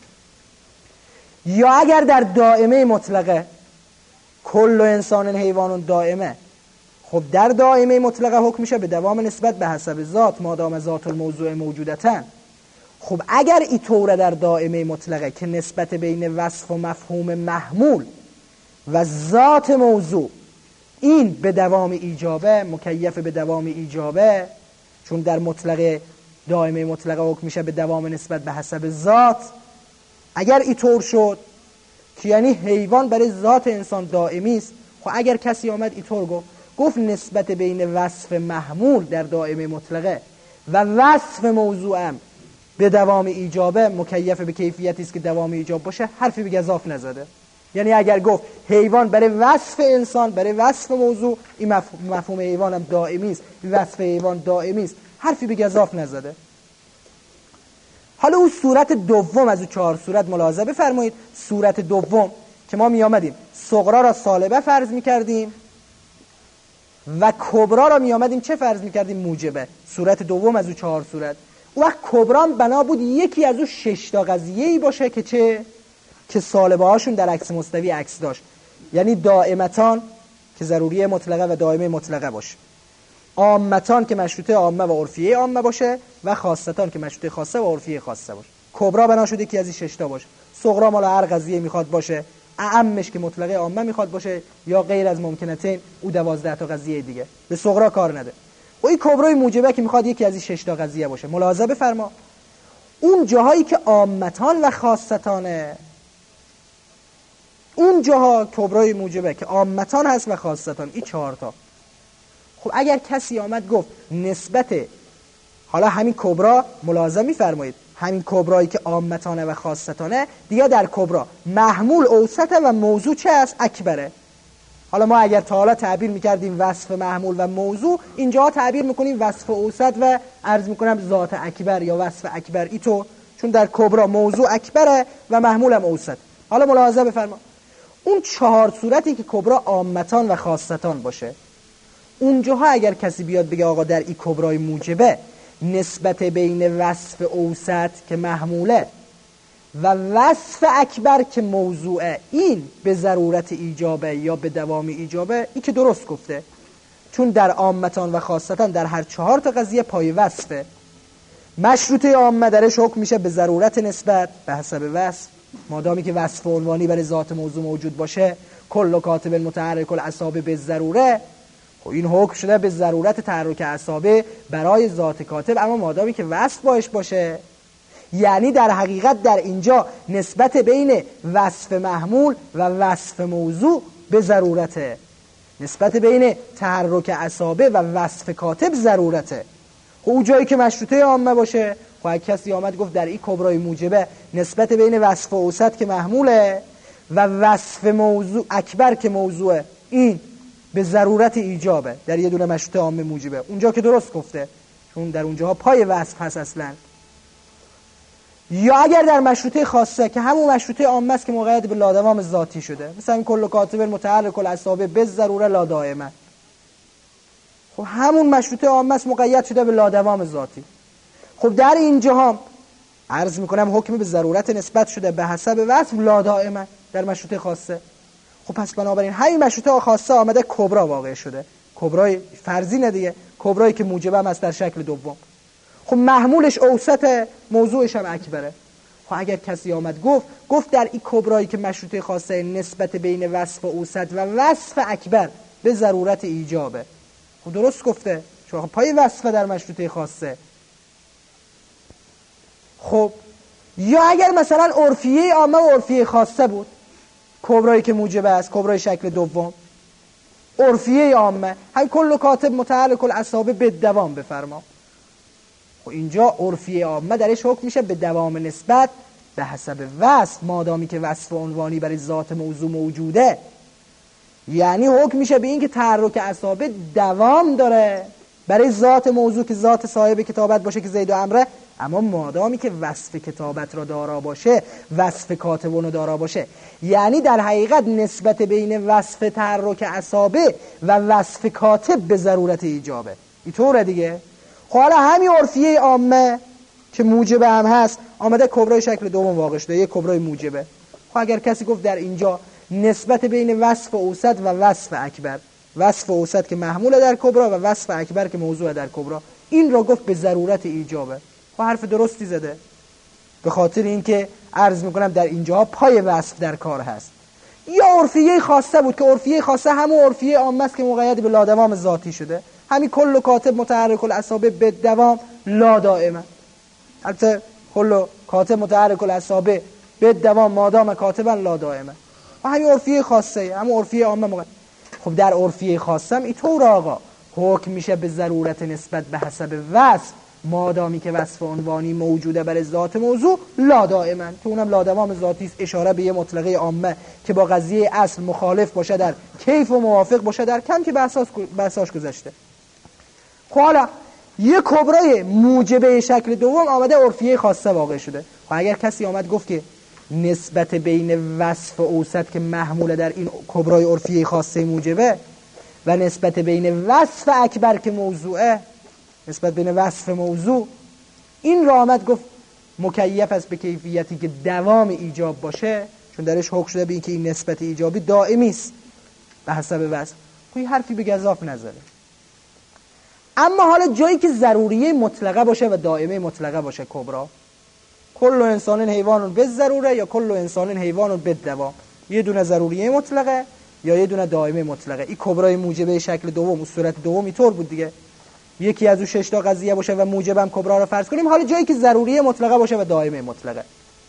یا اگر در دائمه مطلقه کل انسان حیوان دائمه، خب در دائمه مطلقه حکم میشه به دوام نسبت به حسب ذات مادام ذات الموضوع موجودتن. خب اگر اینطوره در دائمه مطلقه که نسبت بین وصف و مفهوم محمول و ذات موضوع این به دوام ایجابه، مکیف به دوام ایجابه، چون در مطلقه دائمه مطلقه حکم میشه به دوام نسبت به حسب ذات، اگر اینطور شد که یعنی حیوان برای ذات انسان دائمی است، خب اگر کسی آمد اینطور گفت نسبت بین وصف محمول در دائمه مطلقه و وصف موضوعم به دوام ایجابه، مکیف به کیفیتی است که دوام ایجاب باشه، حرفی به گزاف نزده. یعنی اگر گفت حیوان برای وصف انسان، برای وصف موضوع، این مفهوم حیوان هم دائمی است، این وصف حیوان دائمی است، حرفی به گزاف نزده. حالا اون صورت دوم از اون 4 صورت ملاحظه بفرمایید. صورت دوم که ما می آمدیم صغرا را سالبه فرض می کردیم و کبرا را می آمدیم چه فرض می کردیم؟ موجبه. صورت دوم از اون 4 صورت. اون وقت کبرا بنا بود یکی از اون 6 تا قضیه‌ای باشه که چه؟ که سالبه هاشون در عکس مستوی عکس داشت. یعنی دائمتان که ضروری مطلقه و دائمه مطلقه باشه، عامتان که مشروطه عامه و عرفیه عامه باشه و خاصتان که مشروطه خاصه و عرفیه خاصه باشه. کبرا بنا شده یکی از این 6 تا باشه. صغرا مال هر قضیه میخواد باشه، اعمش که مطلقه عامه میخواد باشه، یا غیر از ممکنتین او 12 تا قضیه دیگه، به صغرا کار نده. و این کبرای موجبه که میخواد یکی از این 6 تا قضیه باشه. ملاحظه بفرما اون جاهایی که عامتان و خاصتانه، اون جاها کبرای موجبه که عامتان هست و خاصتان، این 4 تا. خب اگر کسی آمد گفت نسبت، حالا همین کبرا ملاحظه میفرمایید، همین کبرایی که عامتانه و خاصتانه دیگه، در کبرا محمول اوسطه و موضوع چه است؟ اکبره. حالا ما اگر تا حالا تعبیر میکردیم وصف محمول و موضوع، اینجا تعبیر میکنیم وصف اوسط و عرض میکنم ذات اکبر یا وصف اکبر، ایتو، چون در کبرا موضوع اکبره و محمول هم اوسط. حالا ملاحظه بفرما اون 4 صورتی که کبرا عامتان و خاصتان باشه، اونجاها اگر کسی بیاد بگه آقا در این کبرای موجبه نسبت بین وصف اوسط که محموله و وصف اکبر که موضوعه، این به ضرورت ایجابه یا به دوام ایجابه، این که درست گفته، چون در عامتان و خاصتان در هر 4 تا قضیه پای وصفه. مشروطه عامه درش حکم میشه به ضرورت نسبت به حسب وصف، مادامی که وصف عنوانی برای ذات موضوع موجود باشه. کل کاتب متحرک الاعصاب به ضروره، خب این حکم شده به ضرورت تحرک اعصابه برای ذات کاتب، اما مادامی که وصف باش باشه. یعنی در حقیقت در اینجا نسبت بین وصف محمول و وصف موضوع به ضرورته، نسبت بین تحرک اعصابه و وصف کاتب ضرورته. خب اون جایی که مشروطه عامه باشه، خب کسی آمد گفت در این کبرای موجبه نسبت بین وصف اوسط که محموله و وصف موضوع اکبر که موضوعه، این به ضرورت ایجابه در یه دونه مشروطه عامه موجبه، اونجا که درست گفته، چون در اونجاها پای وصف هست اصلا. یا اگر در مشروطه خاصه که همون مشروطه عامه است که مقید به لادوام ذاتی شده، مثلا این کل کاتب متحرک الاعصاب به ضروره لا دائما، خب همون مشروطه عامه است مقید شده به لادوام ذاتی. خب در اینجا هم عرض میکنم حکم به ضرورت نسبت شده به حسب وصف لا دائما در مشروطه خاصه. خب پس بنابراین همین مشروطه خاصه آمده کبرا واقع شده، کبرای فرضی نه دیگه، کبرایی که موجب هم است در شکل دوم. خب محمولش اوسط، موضوعش هم اکبره. خب اگر کسی آمد گفت در این کبرایی که مشروطه خاصه نسبت بین وصف اوسط و وصف اکبر به ضرورت ایجابه، خب درست گفته، چون پای وصف در مشروطه خاصه. خب یا اگر مثلا عرفیه عامه و عرفیه خاصه بود، کبرایی که موجب است، کبرای شکل دوم، عرفیه عامه هم کل کاتب متحرک الاعصاب به دوام بفرما، خب اینجا عرفیه عامه درش حکم میشه به دوام نسبت به حسب وصف، مادامی که وصف عنوانی برای ذات موضوع موجوده. یعنی حکم میشه به این که تحرک اعصاب دوام داره برای ذات موضوع که ذات صاحب کتابت باشه که زید و عمره، اما مادامی که وصف کتابت را دارا باشه، وصف کاتبون را دارا باشه. یعنی در حقیقت نسبت بین وصف تحرک اعصاب و وصف کاتب به ضرورت ایجابه، اینطوره دیگه. خب حالا همین عرفیه عامه که موجبه هم هست آمده کبرای شکل دوم واقع شده، یک کبرای موجبه. خب اگر کسی گفت در اینجا نسبت بین وصف اوسط و وصف اکبر، وصف اوسط که محمول در کبرا و وصف اکبر که موضوع در کبرا، این را گفت به ضرورت ایجابه، خب حرف درستی زده. به خاطر اینکه عرض میکنم در اینجا پای وصف در کار هست. یا عرفیه خاصه بود که عرفیه خاصه همون عرفیه عامه است که مقید به لادوام ذاتی شده، همین کل کاتب متحرک الاعصاب به دوام لا دائما. البته کل کاتب متحرک الاعصاب به دوام مادام کاتبا لا دائما، و همین عرفیه خاصه، همون عرفیه عامه مقید. خب در عرفیه خاصه هم اینطور آقا حکم میشه به ضرورت نسبت به حسب وصف، مادامی که وصف عنوانی موجوده برای ذات موضوع لا دائما، که اونم لادوام ذاتی است، اشاره به یه مطلقه عامه که با قضیه اصل مخالف باشه در کیف و موافق باشه در کم که بحثاش گذشته. خب حالا یه کبرای موجبه شکل دوم آمده عرفیه خاصه واقع شده. خب اگر کسی آمد گفت که نسبت بین وصف اوسط که محموله در این کبرای عرفیه خاصه موجبه و نسبت بین وصف اکبر که موضوعه، نسبت بین وصف موضوع، این را آمد گفت مکیف است به کیفیتی که دوام ایجاب باشه، چون درش حکم شده به این که این نسبت ایجابی دائمی است به حسب وصف. خب این حرفی به گزاف نذاره. اما حالا جایی که ضروریه مطلقه باشه و دائمه مطلقه باشه، کبرا کل انسان حیوان به ضروره یا کل انسان حیوان به دوام، یه دونه ضروریه مطلقه یا یه دونه دائمه مطلقه. این کبرای موجبه شکل دوم و صورت دوم اینطور بود دیگه، یکی از اون 6 تا قضیه باشه و موجبم کبرا رو فرض کنیم. حالا جایی که ضروریه مطلقه باشه و دائمه مطلقه،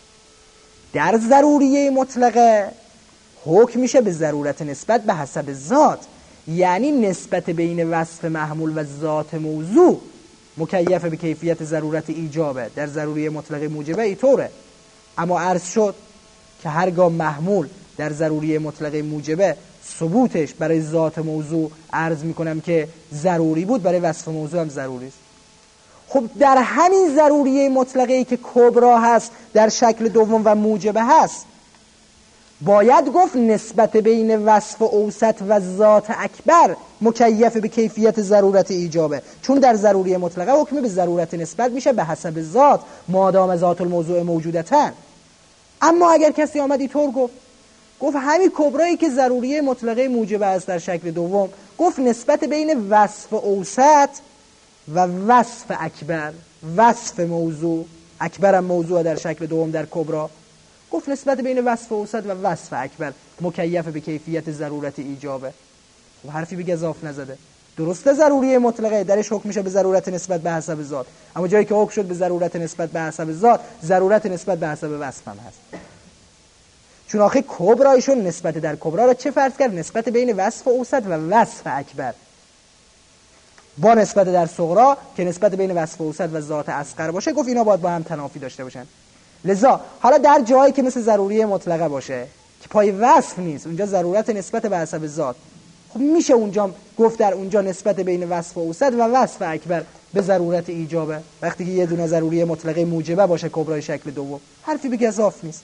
در ضروریه مطلقه حکم میشه به ضرورت نسبت به حسب ذات، یعنی نسبت بین وصف محمول و ذات موضوع مکیف به کیفیت ضرورت ایجابه. در ضروریه مطلقه موجبه اینطوره، اما عرض شد که هرگاه محمول در ضروریه مطلقه موجبه ثبوتش برای ذات موضوع عرض میکنم که ضروری بود، برای وصف موضوع هم ضروری است. خب در همین ضروریه مطلقه ای که کبرا هست در شکل دوم و موجبه هست، باید گفت نسبت بین وصف اوسط و ذات اکبر مکیف به کیفیت ضرورت ایجابه، چون در ضروری مطلقه حکم به ضرورت نسبت میشه به حسب ذات مادام ذات الموضوع موجودتن. اما اگر کسی آمد اینطور گفت همین کبرایی که ضروری مطلقه موجبه است در شکل دوم، گفت نسبت بین وصف اوسط و وصف اکبر، وصف موضوع اکبرم موضوع در شکل دوم در کبرا، گفت نسبت بین وصف اوسط و وصف اکبر مکیف به کیفیت ضرورت ایجابه. خب حرفی به گزاف نزده. درسته ضروری مطلقه درش حکم میشه به ضرورت نسبت به حسب ذات، اما جایی که حکم شد به ضرورت نسبت به حسب ذات، ضرورت نسبت به حسب وصف هم هست. چون آخه کبرایشون نسبت در کبرا را چه فرض کرد؟ نسبت بین وصف اوسط و وصف اکبر، با نسبت در صغرا که نسبت بین وصف اوسط و ذات اصغر باشه، گفت اینا باید با هم تنافی داشته باشن. لذا حالا در جایی که مثل ضروری مطلقه باشه که پای وصف نیست، اونجا ضرورت نسبت به حسب ذات، خب میشه اونجا گفت در اونجا نسبت بین وصف اوسط و وصف اکبر به ضرورت ایجابه، وقتی که یه دونه ضروری مطلقه موجبه باشه کبرای شکل دوم، حرفی به گزاف نیست.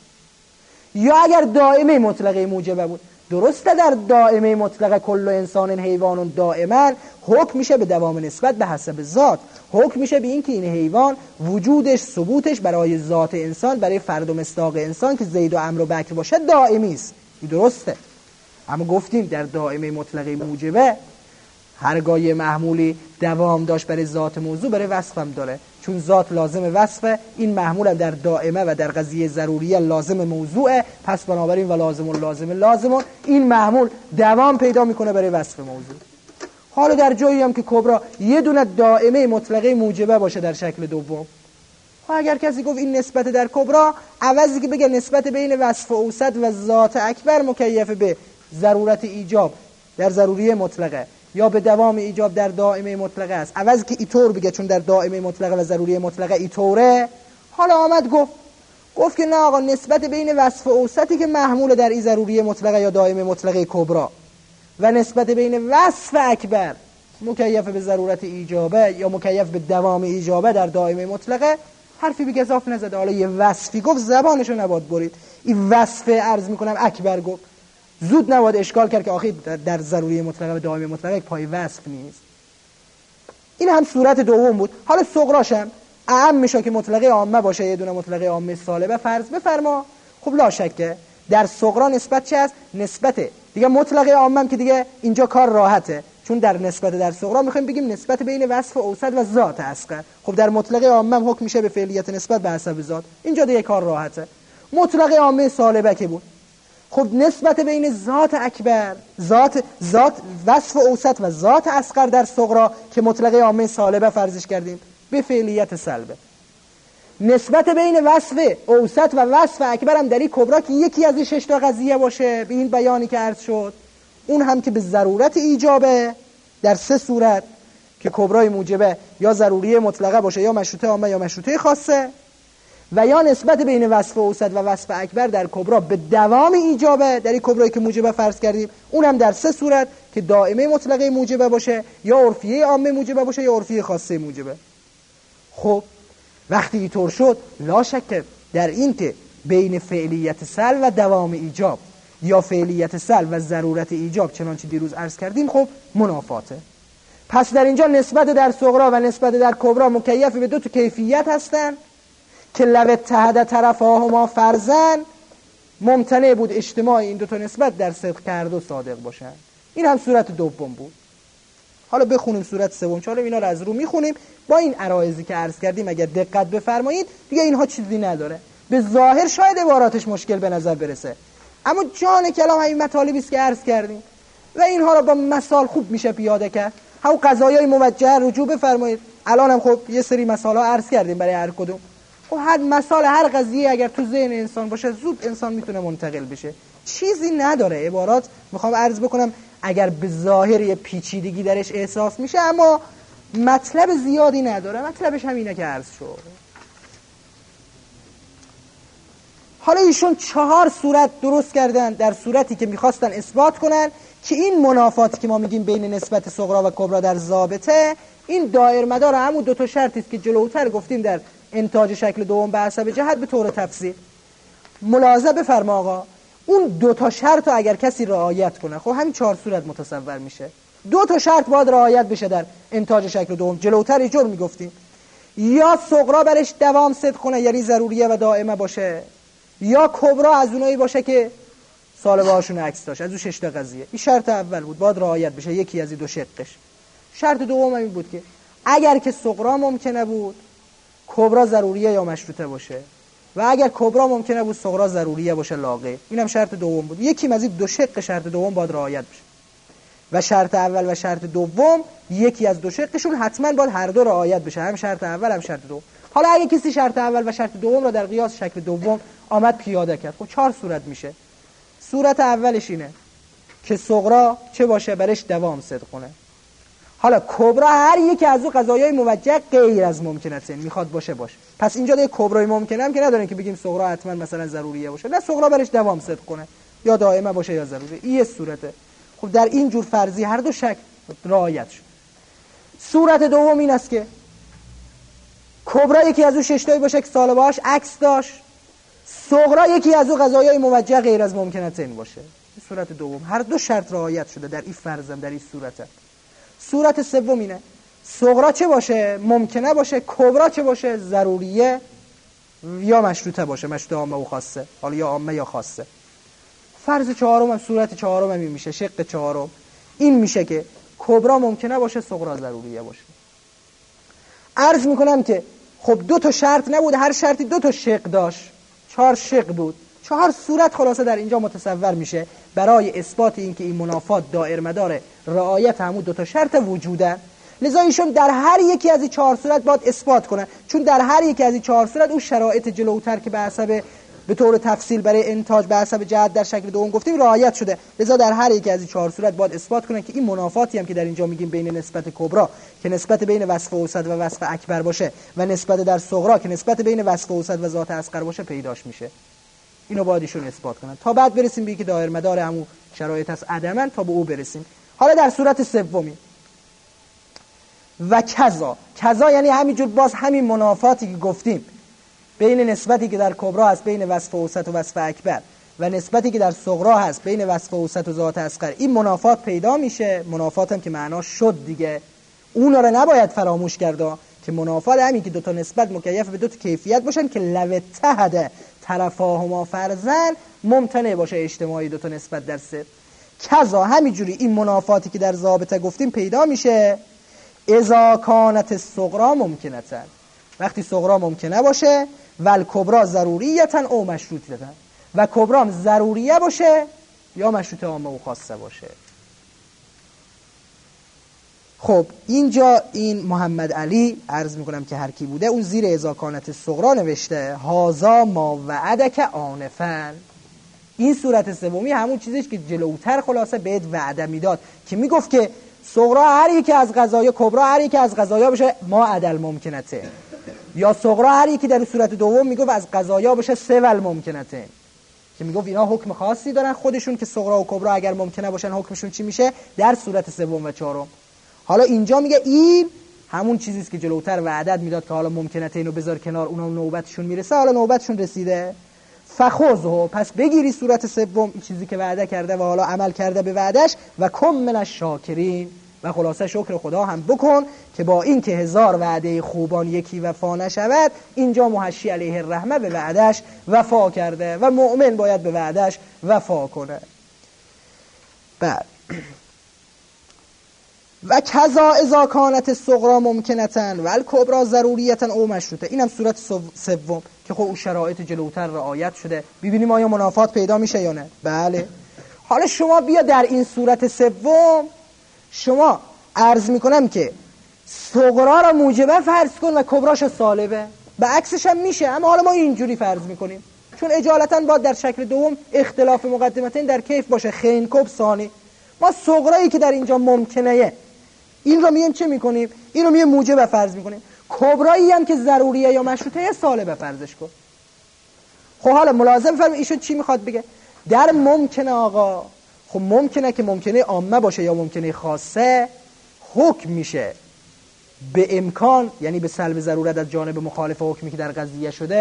یا اگر دائمه مطلقه موجبه بود، درسته در دائمه مطلقه کل انسان حیوان دائما حکم میشه به دوام نسبت به حسب ذات، حکم میشه به این که این حیوان وجودش ثبوتش برای ذات انسان، برای فرد و مصداق انسان که زید و عمرو و بکر باشه دائمی است، این درسته. اما گفتیم در دائمه مطلقه موجبه هرگاه یه محمولی دوام داشت برای ذات موضوع، برای وصف هم داره، چون ذات لازم وصفه، این محمول هم در دائمه و در قضیه ضروریه لازم موضوعه، پس بنابراین و لازم این محمول دوام پیدا میکنه برای وصف موضوع. حالا در جایی هم که کبرا یه دونه دائمه مطلقه موجبه باشه در شکل دوم، اگر کسی گفت این نسبت در کبرا عوضی که بگه نسبت بین وصف اوسط و ذات اکبر مکیف به ضرورت ایجاب در ضروری مطلقه یا به دوام ایجاب در دائمه مطلقه است، عوضی که ایطور بگه چون در دائمه مطلقه و ضروری مطلقه ایطوره، حالا آمد گفت که نه آقا، نسبت بین وصف اوسطی که محمول در این ضروری مطلقه یا دائمه مطلقه کبرا و نسبت بین وصف اکبر مکیف به ضرورت ایجابه یا مکیف به دوام ایجابه در دائمه مطلقه، حرفی به گزاف نزده. حالا یه وصفی گفت زبانشو نباید برید، این وصف عرض میکنم اکبر گفت، زود نباید اشکال کرد که آخه در ضروری مطلقه و دائمه مطلقه پای وصف نیست. این هم صورت دوم بود. حالا صغراشم اعم میشه که مطلقه عامه باشه، یه دونه مطلقه عامه سالبه فرض بفرما. خب لا شکه در صغرا نسبت چه است؟ نسبت دیگه مطلقه عامه که دیگه اینجا کار راحته، چون در نسبت در صغرا میخوایم بگیم نسبت بین وصف اوسط و ذات اصغر. خب در مطلقه عامه حکم میشه به فعلیت نسبت به حسب ذات، اینجا دیگه کار راحته. مطلقه عامه سالبه که بود، خب نسبت بین ذات اکبر ذات وصف اوسط و ذات اصغر در صغرا که مطلقه عامه سالبه فرضش کردیم به فعلیت سلبه. نسبت بین وصف اوسط و وصف اکبر هم در این کبرا که یکی از این 6 تا قضیه باشه به این بیانی که عرض شد، اون هم که به ضرورت ایجابه در 3 صورت که کبرای موجبه یا ضروری مطلقه باشه یا مشروطه عامه یا مشروطه خاصه، و یا نسبت بین وصف اوسط و وصف اکبر در کبرا به دوام ایجابه در این کبرایی که موجبه فرض کردیم، اون هم در 3 صورت که دائمه مطلقه موجبه باشه یا عرفیه عامه موجبه باشه یا عرفیه خاصه موجبه. خب وقتی اینطور شد لا شک در این که بین فعلیت سلب و دوام ایجاب یا فعلیت سلب و ضرورت ایجاب چنانچه دیروز عرض کردیم خب منافاته. پس در اینجا نسبت در صغرا و نسبت در کبرا مکیف به 2 تا کیفیت هستن که لو اتحد طرفاهما فرضاً ممتنع بود اجتماع این 2 تا نسبت در صدق کرد و صادق باشن. این هم صورت دوم بود. حالا بخونیم صورت سوم. چاله اینا رو از رو میخونیم با این عرایضی که عرض کردیم. اگر دقت بفرمایید دیگه اینها چیزی نداره. به ظاهر شاید عباراتش مشکل به نظر برسه، اما جان کلام همین مطالبی است که عرض کردیم و اینها رو با مثال خوب میشه پیاده کرد. همون قضایای موجه رجوع بفرمایید. الان هم خب یه سری مثالا عرض کردیم برای هر کدوم. خب هر مثال هر قضیه اگر تو ذهن انسان باشه زود انسان میتونه منتقل بشه. چیزی نداره. عبارات میخوام عرض بکنم اگر به ظاهر یه پیچیدگی درش احساس میشه اما مطلب زیادی نداره. مطلبش همینه که عرض شد. حالا ایشون 4 صورت درست کردن در صورتی که میخواستن اثبات کنن که این منافاتی که ما میگیم بین نسبت صغرا و کبرا در ضابطه این دایر مدار همون 2 تا شرطی است که جلوتر گفتیم در انتاج شکل دوم به حسب جهت به طور تفصیل. ملاحظه بفرما آقا، اون 2 تا شرط رو اگر کسی رعایت کنه، خب همین 4 صورت متصور میشه. 2 تا شرط باید رعایت بشه در انتاج شکل دوم. جلوتر یه جور میگفتیم، یا صغرا برش دوام صدق کنه یعنی ضروریه و دائمه باشه، یا کبرا از اونایی باشه که سالبه هاشون عکس داشت. از اون 6 تا قضیه. این شرط اول بود، باید رعایت بشه، یکی از این 2 شقش. شرط دوم این بود که اگر که صغرا ممکنه بود کبرا ضروریه یا مشروطه باشه، و اگر کبرا ممکنه بود صغرا ضروریه باشه لاغه. اینم شرط دوم بود. یکی از این 2 شق شرط دوم باید رعایت بشه، و شرط اول و شرط دوم یکی از 2 شقشون حتما باید هر دو رعایت بشه، هم شرط اول هم شرط دوم. حالا اگه کسی شرط اول و شرط دوم رو در قیاس شکل دوم آمد پیاده کرد، خب 4 صورت میشه. صورت اولش اینه که صغرا چه باشه؟ برش دوام صدق کنه. حالا کبرا هر یکی از اون قضایای موجه غیر از ممکنته میخواد باشه. پس اینجا دیگه کبرای ممکنه هم که نداریم که بگیم صغرا حتما مثلا ضروریه باشه، نه، صغرا برش دوام صدق کنه، یا دائمه باشه یا ضروریه. این یه صورته. خب در این جور فرضی هر 2 شکل رعایت شد. صورت دوم این است که کبرا یکی از اون 6 تایی باشه که سالبه‌اش عکس داشت، صغرا یکی از اون قضایای موجه غیر از ممکنتین باشه. این صورت دوم. هر 2 شرط رعایت شده در این فرضم، در این صورته. صورت سوم اینه صغرا چه باشه؟ ممکنه باشه. کبرا چه باشه؟ ضروریه یا مشروطه باشه، مشروطه عامه و خاصه، حالا یا عامه یا خاصه. فرض چهارم هم، صورت چهارم هم این میشه، شق چهارم این میشه که کبرا ممکنه باشه، صغرا ضروریه باشه. عرض میکنم که خب 2 تا شرط نبود، هر شرطی 2 تا شق داشت، 4 شق بود. 4 صورت خلاصه در اینجا متصور میشه برای اثبات اینکه این منافات دائر مدار رعایت همون 2 تا شرط وجودن. لذا ایشون در هر یکی از این 4 صورت باید اثبات کنن، چون در هر یکی از این 4 صورت اون شرایط جلوتر که به حسب به طور تفصیل برای انتاج به حسب جهت در شکل دوم گفتیم رعایت شده. لذا در هر یکی از این 4 صورت باید اثبات کنن که این منافاتی هم که در اینجا میگیم بین نسبت کبرا که نسبت بین وصف اوسط و وصف اکبر باشه، و نسبت در صغرا که نسبت بین وصف اوسط و ذات اصغر باشه پیداش میشه. اینو باید ایشون اثبات کنن تا بعد برسیم به اینکه دائر مدار همون شرایط هست عدمن، تا به او برسیم. حالا در صورت سومی و کذا یعنی همینجور باز همین منافاتی که گفتیم بین نسبتی که در کبرا هست بین وصف اوسط و وصف اکبر و نسبتی که در صغرا هست بین وصف اوسط و ذات اصغر، این منافات پیدا میشه. منافات هم که معناش شد دیگه، اون رو نباید فراموش کرد که منافات همین که 2 تا نسبت مکیف به 2 تا کیفیت باشن که لو اتحد طرفاهما فرضاً ممتنع باشه اجتماعی 2 تا نسبت در صدق. کذا همینجوری این منافاتی که در ضابطه گفتیم پیدا میشه اذا کانت الصغرا ممکنتن، وقتی صغرا ممکنه باشه، ول کبرا ضروریتن او مشروطیتن، و کبرا ضروریه باشه یا مشروطه عامه و خاصه باشه. خب اینجا این محمد علی عرض میکنم که هر کی بوده اون زیر اذا کانت الصغرا نوشته هازا ما وعدک آنفن. این صورت سومی همون چیزیش که جلوتر خلاصه بهت وعده میداد که میگفت که صغرا هر یکی از قضایا، کبرا هر یکی از قضایا بشه ما عدل ممکنته، یا صغرا هر یکی در صورت دوم میگفت از قضایا بشه سول ممکنته، که میگفت اینا حکم خاصی دارن خودشون که صغرا و کبرا اگر ممکنه باشن حکمشون چی میشه در صورت سوم و چهارم. حالا اینجا میگه این همون چیزیست که جلوتر وعدت میداد که حالا ممکنته اینو بذار کنار، اونا نوبتشون میرسه، حالا نوبتشون رسیده. فخذه، پس بگیری صورت سوم این چیزی که وعده کرده و حالا عمل کرده به وعدش، و کم من الشاکرین، و خلاصه شکر خدا هم بکن که با این که 1000 وعده خوبان یکی وفا نشود، اینجا محشی علیه الرحمه به وعدش وفا کرده و مؤمن باید به وعدش وفا کنه. بعد و کذا اذا کانت الصغرا ممکنتن و الکبرا ضروریتن او مشروطه. اینم صورت سوم که خب اون شرایط جلوتر رعایت شده. ببینیم آیا منافات پیدا میشه یا نه. بله. حالا شما بیا در این صورت سوم شما عرض میکنم که صغرا را موجبه فرض کن و کبراش سالبه، به عکسش هم میشه، اما حالا ما اینجوری فرض میکنیم چون اجالتا باید در شکل دوم اختلاف مقدمتین در کیف باشه، خین کب ثانی. ما صغرایی که در اینجا ممکنه این رو میگیم چه میکنیم؟ این رو میگیم موجب فرض میکنیم. کبرایی هم که ضروریه یا مشروطه سالبه فرضش کن. خب حالا ملازم فرم ایشون چی میخواد بگه؟ در ممکنه آقا، خب ممکنه که ممکنه عامه باشه یا ممکنه خاصه، حکم میشه به امکان، یعنی به سلب ضرورت از جانب مخالف حکمی که در قضیه شده،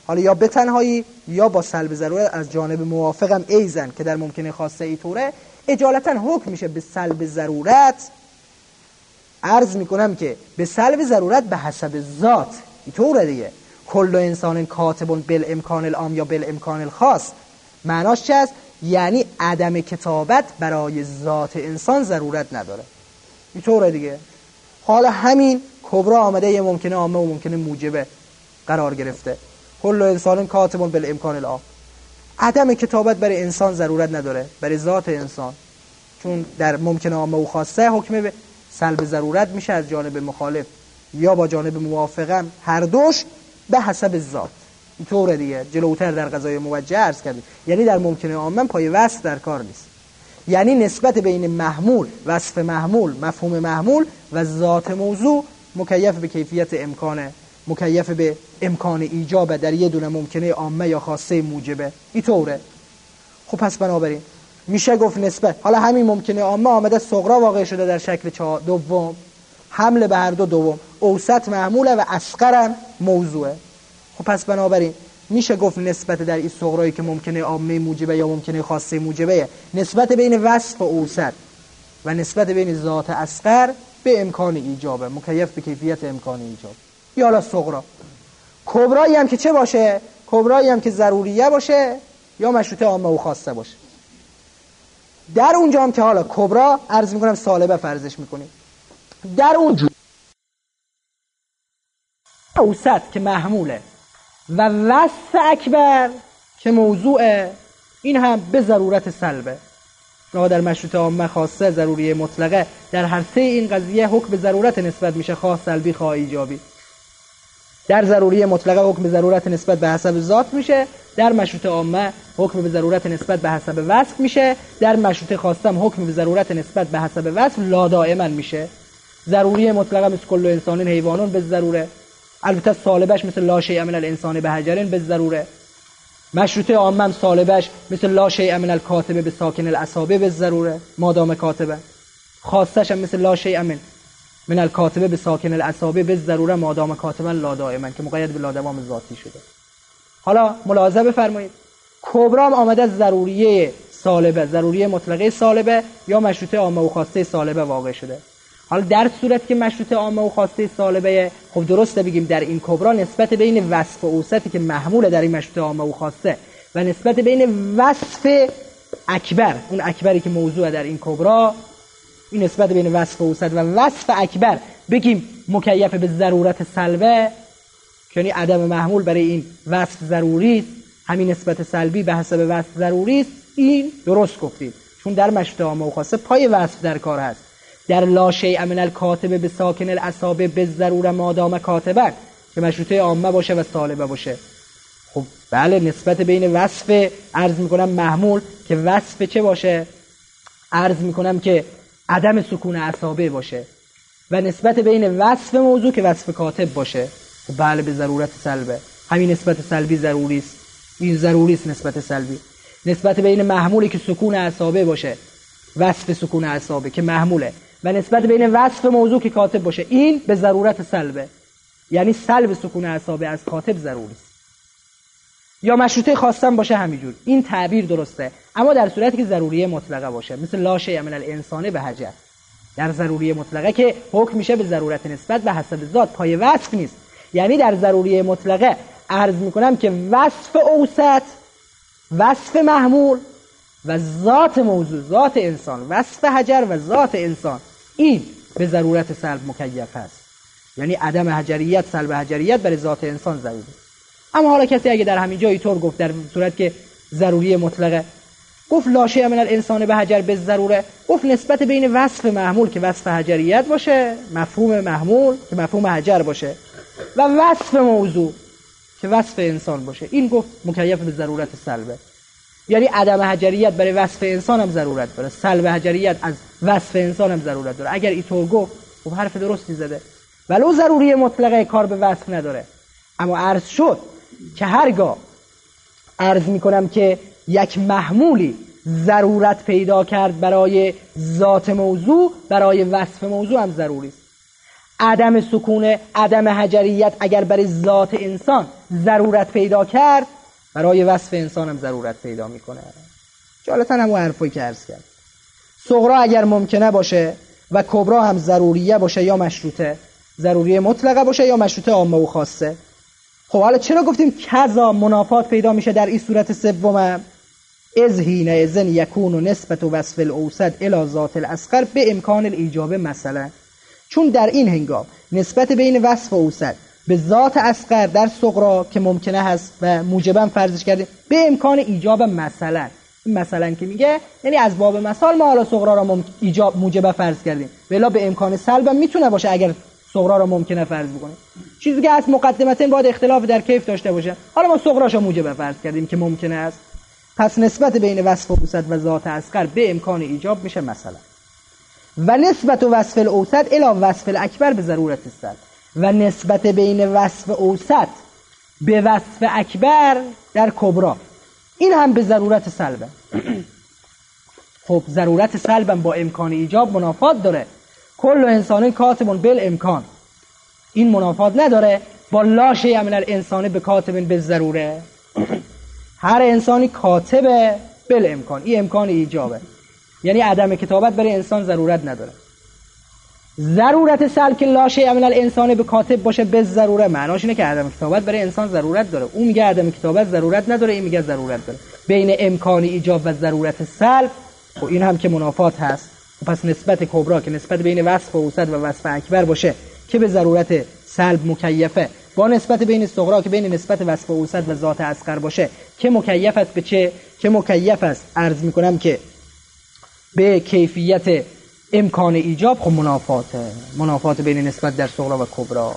حالا یا به تنهایی یا با سلب ضرورت از جانب موافقم ایزن که در ممکنه خاصه اینطوره، اجالتا حکم میشه به سلب ضرورت. عرض میکنم که به سلب ضرورت به حسب ذات اینطوره دیگه. کل انسان کاتب بالامکان العام یا بالامکان الخاص معناش چه است؟ یعنی عدم کتابت برای ذات انسان ضرورت نداره، اینطوره دیگه. حالا همین کبرا آمده یه ممکنه عامه و ممکنه موجبه قرار گرفته. کل انسان کاتب بالامکان العام، عدم کتابت برای انسان ضرورت نداره، برای ذات انسان، چون در ممکنه عامه و خاصه حکم به سلب ضرورت میشه از جانب مخالف یا با جانب موافقم، هر دوش به حسب ذات، اینطوره دیگه. جلوتر در قضای موجه عرض کردیم، یعنی در ممکنه عامه پای وصف در کار نیست، یعنی نسبت بین محمول، وصف محمول، مفهوم محمول و ذات موضوع مکیف به کیفیت امکانه، مکیف به امکان ایجاب در یه دونه ممکنه عامه یا خاصه موجبه، اینطوره. خب پس بنابراین میشه گفت نسبت، حالا همین ممکنه عامه آمده صغرا واقع شده در شکل دوم، حمله به هر دو دوم، اوسط محموله و اصغرم موضوعه. خب پس بنابراین میشه گفت نسبت در این صغرایی که ممکنه عامه موجبه یا ممکنه خاصه موجبه، نسبت بین وصف اوسط و نسبت بین ذات اصغر به امکان ایجابه، مکیف به کیفیت امکان ایجاب. یا حالا صغرا. کبرایی هم که چه باشه؟ کبرایی هم که ضروریه باشه یا مشروطه عامه و خاصه باشه. در اونجا هم که حالا کبرا عرض میکنم سالبه فرضش میکنیم، در اونجا اوسط که محموله و وصف اکبر که موضوعه، این هم به ضرورت سلبه. نه در مشروطه عامه خاصه ضروری مطلقه، در هر سه این قضیه حکم به ضرورت نسبت میشه، خواه سلبی خواه ایجابی. در ضروری مطلقه حکم به ضرورت نسبت به حسب ذات میشه، در مشروطه عامه حکم به ضرورت نسبت به حسب وصف میشه، در مشروطه خاصه هم حکم به ضرورت نسبت به حسب وصف لا دائما میشه. ضروری مطلقه مثل کل انسان حیوانون به ضروره، البته سالبش مثل لا شیء من الانسان به حجرن به ضروره. مشروطه عامه هم سالبش مثل لا شیء من الکاتبه به ساکن الاصابع به ضروره مادام کاتبه. خاصش هم مثل لا شیء من الکاتبه به ساکن الاصابع به ضروره مادام کاتبه لا دائما که مقید به لا دوام ذاتی شده. حالا ملاحظه بفرمایید، کبرا هم آمده ضروریه سالبه، ضروریه مطلقه سالبه یا مشروطه عامه و خاصه سالبه واقع شده. حالا در صورت که مشروطه عامه و خاصه سالبه، خب درسته بگیم در این کبرا نسبت بین وصف و اوسطی که محموله در این مشروطه عامه و خاصه و نسبت بین وصف اکبر، اون اکبری که موضوع در این کبرا، این نسبت بین وصف و اوسط و وصف اکبر بگیم مکیف به ضرورت سلبه، یعنی عدم محمول برای این وصف ضروری است، همین نسبت سلبی به حسب وصف ضروری است. این درست گفتید، چون در مشروطه عامه و خاصه پای وصف در کار هست. در لا شیء من الکاتبه به ساکن الاصابع به ضروره مادام کاتبه که مشروطه عامه باشه و سالبه باشه. خب بله، نسبت بین وصف عرض میکنم محمول که وصف چه باشه؟ عرض میکنم که عدم سکون اصابع باشه و نسبت بین وصف موضوع که وصف کاتب باشه. خب بله، به ضرورت سلبه. همین نسبت سلبی ضروری است، این ضروری است نسبت سلبی. نسبت بین محمولی که سکون اصابع باشه، وصف سکون اعصابه که محموله، و نسبت بین وصف موضوع که کاتب باشه، این به ضرورت سلبه، یعنی سلب سکون اعصابه از کاتب ضروری است. یا مشروطه خواستم باشه همینجور، این تعبیر درسته، اما در صورتی که ضروری مطلقه باشه، مثل لا شیء من الانسان به حجر، در ضروری مطلقه که حکم میشه به ضرورت نسبت به حسب ذات، پای وصف نیست. یعنی در ضروری مطلقه عرض میکنم که وصف اوسط، وصف محمول و ذات موضوع، ذات انسان، وصف حجر و ذات انسان، این به ضرورت سلب مکیف هست. یعنی عدم حجریت، سلب حجریت برای ذات انسان ضروری. اما حالا کسی اگه در همین جایی طور گفت، در صورت که ضروری مطلقه گفت لا شیء من الانسان به حجر به ضروره، گفت نسبت بین وصف محمول که وصف حجریت باشه، مفهوم محمول که مفهوم حجر باشه، و وصف موضوع که وصف انسان باشه، این گفت مکیف به ضرورت سلبه. یعنی عدم حجریت برای وصف انسان هم ضرورت داره، سلب حجریت از وصف انسان هم ضرورت داره. اگر اینطور گفت خب حرف درستی زده، ولو ضروری مطلقه کار به وصف نداره. اما عرض شد که هرگاه عرض میکنم که یک محمولی ضرورت پیدا کرد برای ذات موضوع، برای وصف موضوع هم ضروری است. عدم سکون، عدم حجریت اگر برای ذات انسان ضرورت پیدا کرد، برای وصف انسان هم ضرورت پیدا میکنه. جالتن همون حرفایی که عرض کرد. صغرا اگر ممکنه باشه و کبرا هم ضروریه باشه یا مشروطه، ضروری مطلقه باشه یا مشروطه عامه و خاصه. خب حالا چرا گفتیم کذا منافات پیدا میشه در این صورت سوم؟ از حین اذن یکون نسبت و وصف الاوسط الی ذات الاصغر به امکان الایجاب. مثلا چون در این هنگام نسبت بین وصف اوسط به ذات اصغر در صغرا که ممکنه هست و موجبا فرضش کردیم به امکان ایجاب. مثلا این مثلا که میگه یعنی از باب مثال ما حالا صغرا را ایجاب موجبه فرض کردیم، ولی به امکان سلب میتونه باشه اگر صغرا را ممکنه فرض بکنیم. چیزی که از مقدمتاً باید اختلاف در کیف داشته باشه، حالا ما صغراشو موجبه فرض کردیم که ممکنه است. پس نسبت بین وصف اوسط و ذات اصغر به امکان ایجاب میشه مثلا. و نسبت وصف الاوسط الی وصف الاکبر به ضرورت السلب. و نسبت بین وصف اوسط به وصف اکبر در کبرا، این هم به ضرورت سلبه. خب ضرورت سلبم با امکان ایجاب منافات داره. کل انسان کاتب بالامکان، این منافات نداره با لا شیء من الانسان بکاتب بالضروره. هر انسانی کاتب بالامکان، این امکان ایجابه، یعنی عدم کتابت برای انسان ضرورت نداره. ضرورت سلب که لا شیء من الانسان بکاتب باشه به ضروره، معناش اینه که عدم کتابت برای انسان ضرورت داره. اون میگه عدم کتابت ضرورت نداره، این میگه ضرورت داره. بین امکان ایجاب و ضرورت سلب خب این هم که منافات هست. پس نسبت کبرا که نسبت بین وصف اوسط و وصف اکبر باشه که به ضرورت سلب مکیفه، با نسبت بین صغرا که بین نسبت وصف اوسط و ذات اصغر باشه که مکیف است به چه؟ که مکیف است عرض میکنم که به کیفیت امکان ایجاب. خب منافات بین نسبت در صغرا و کبرا.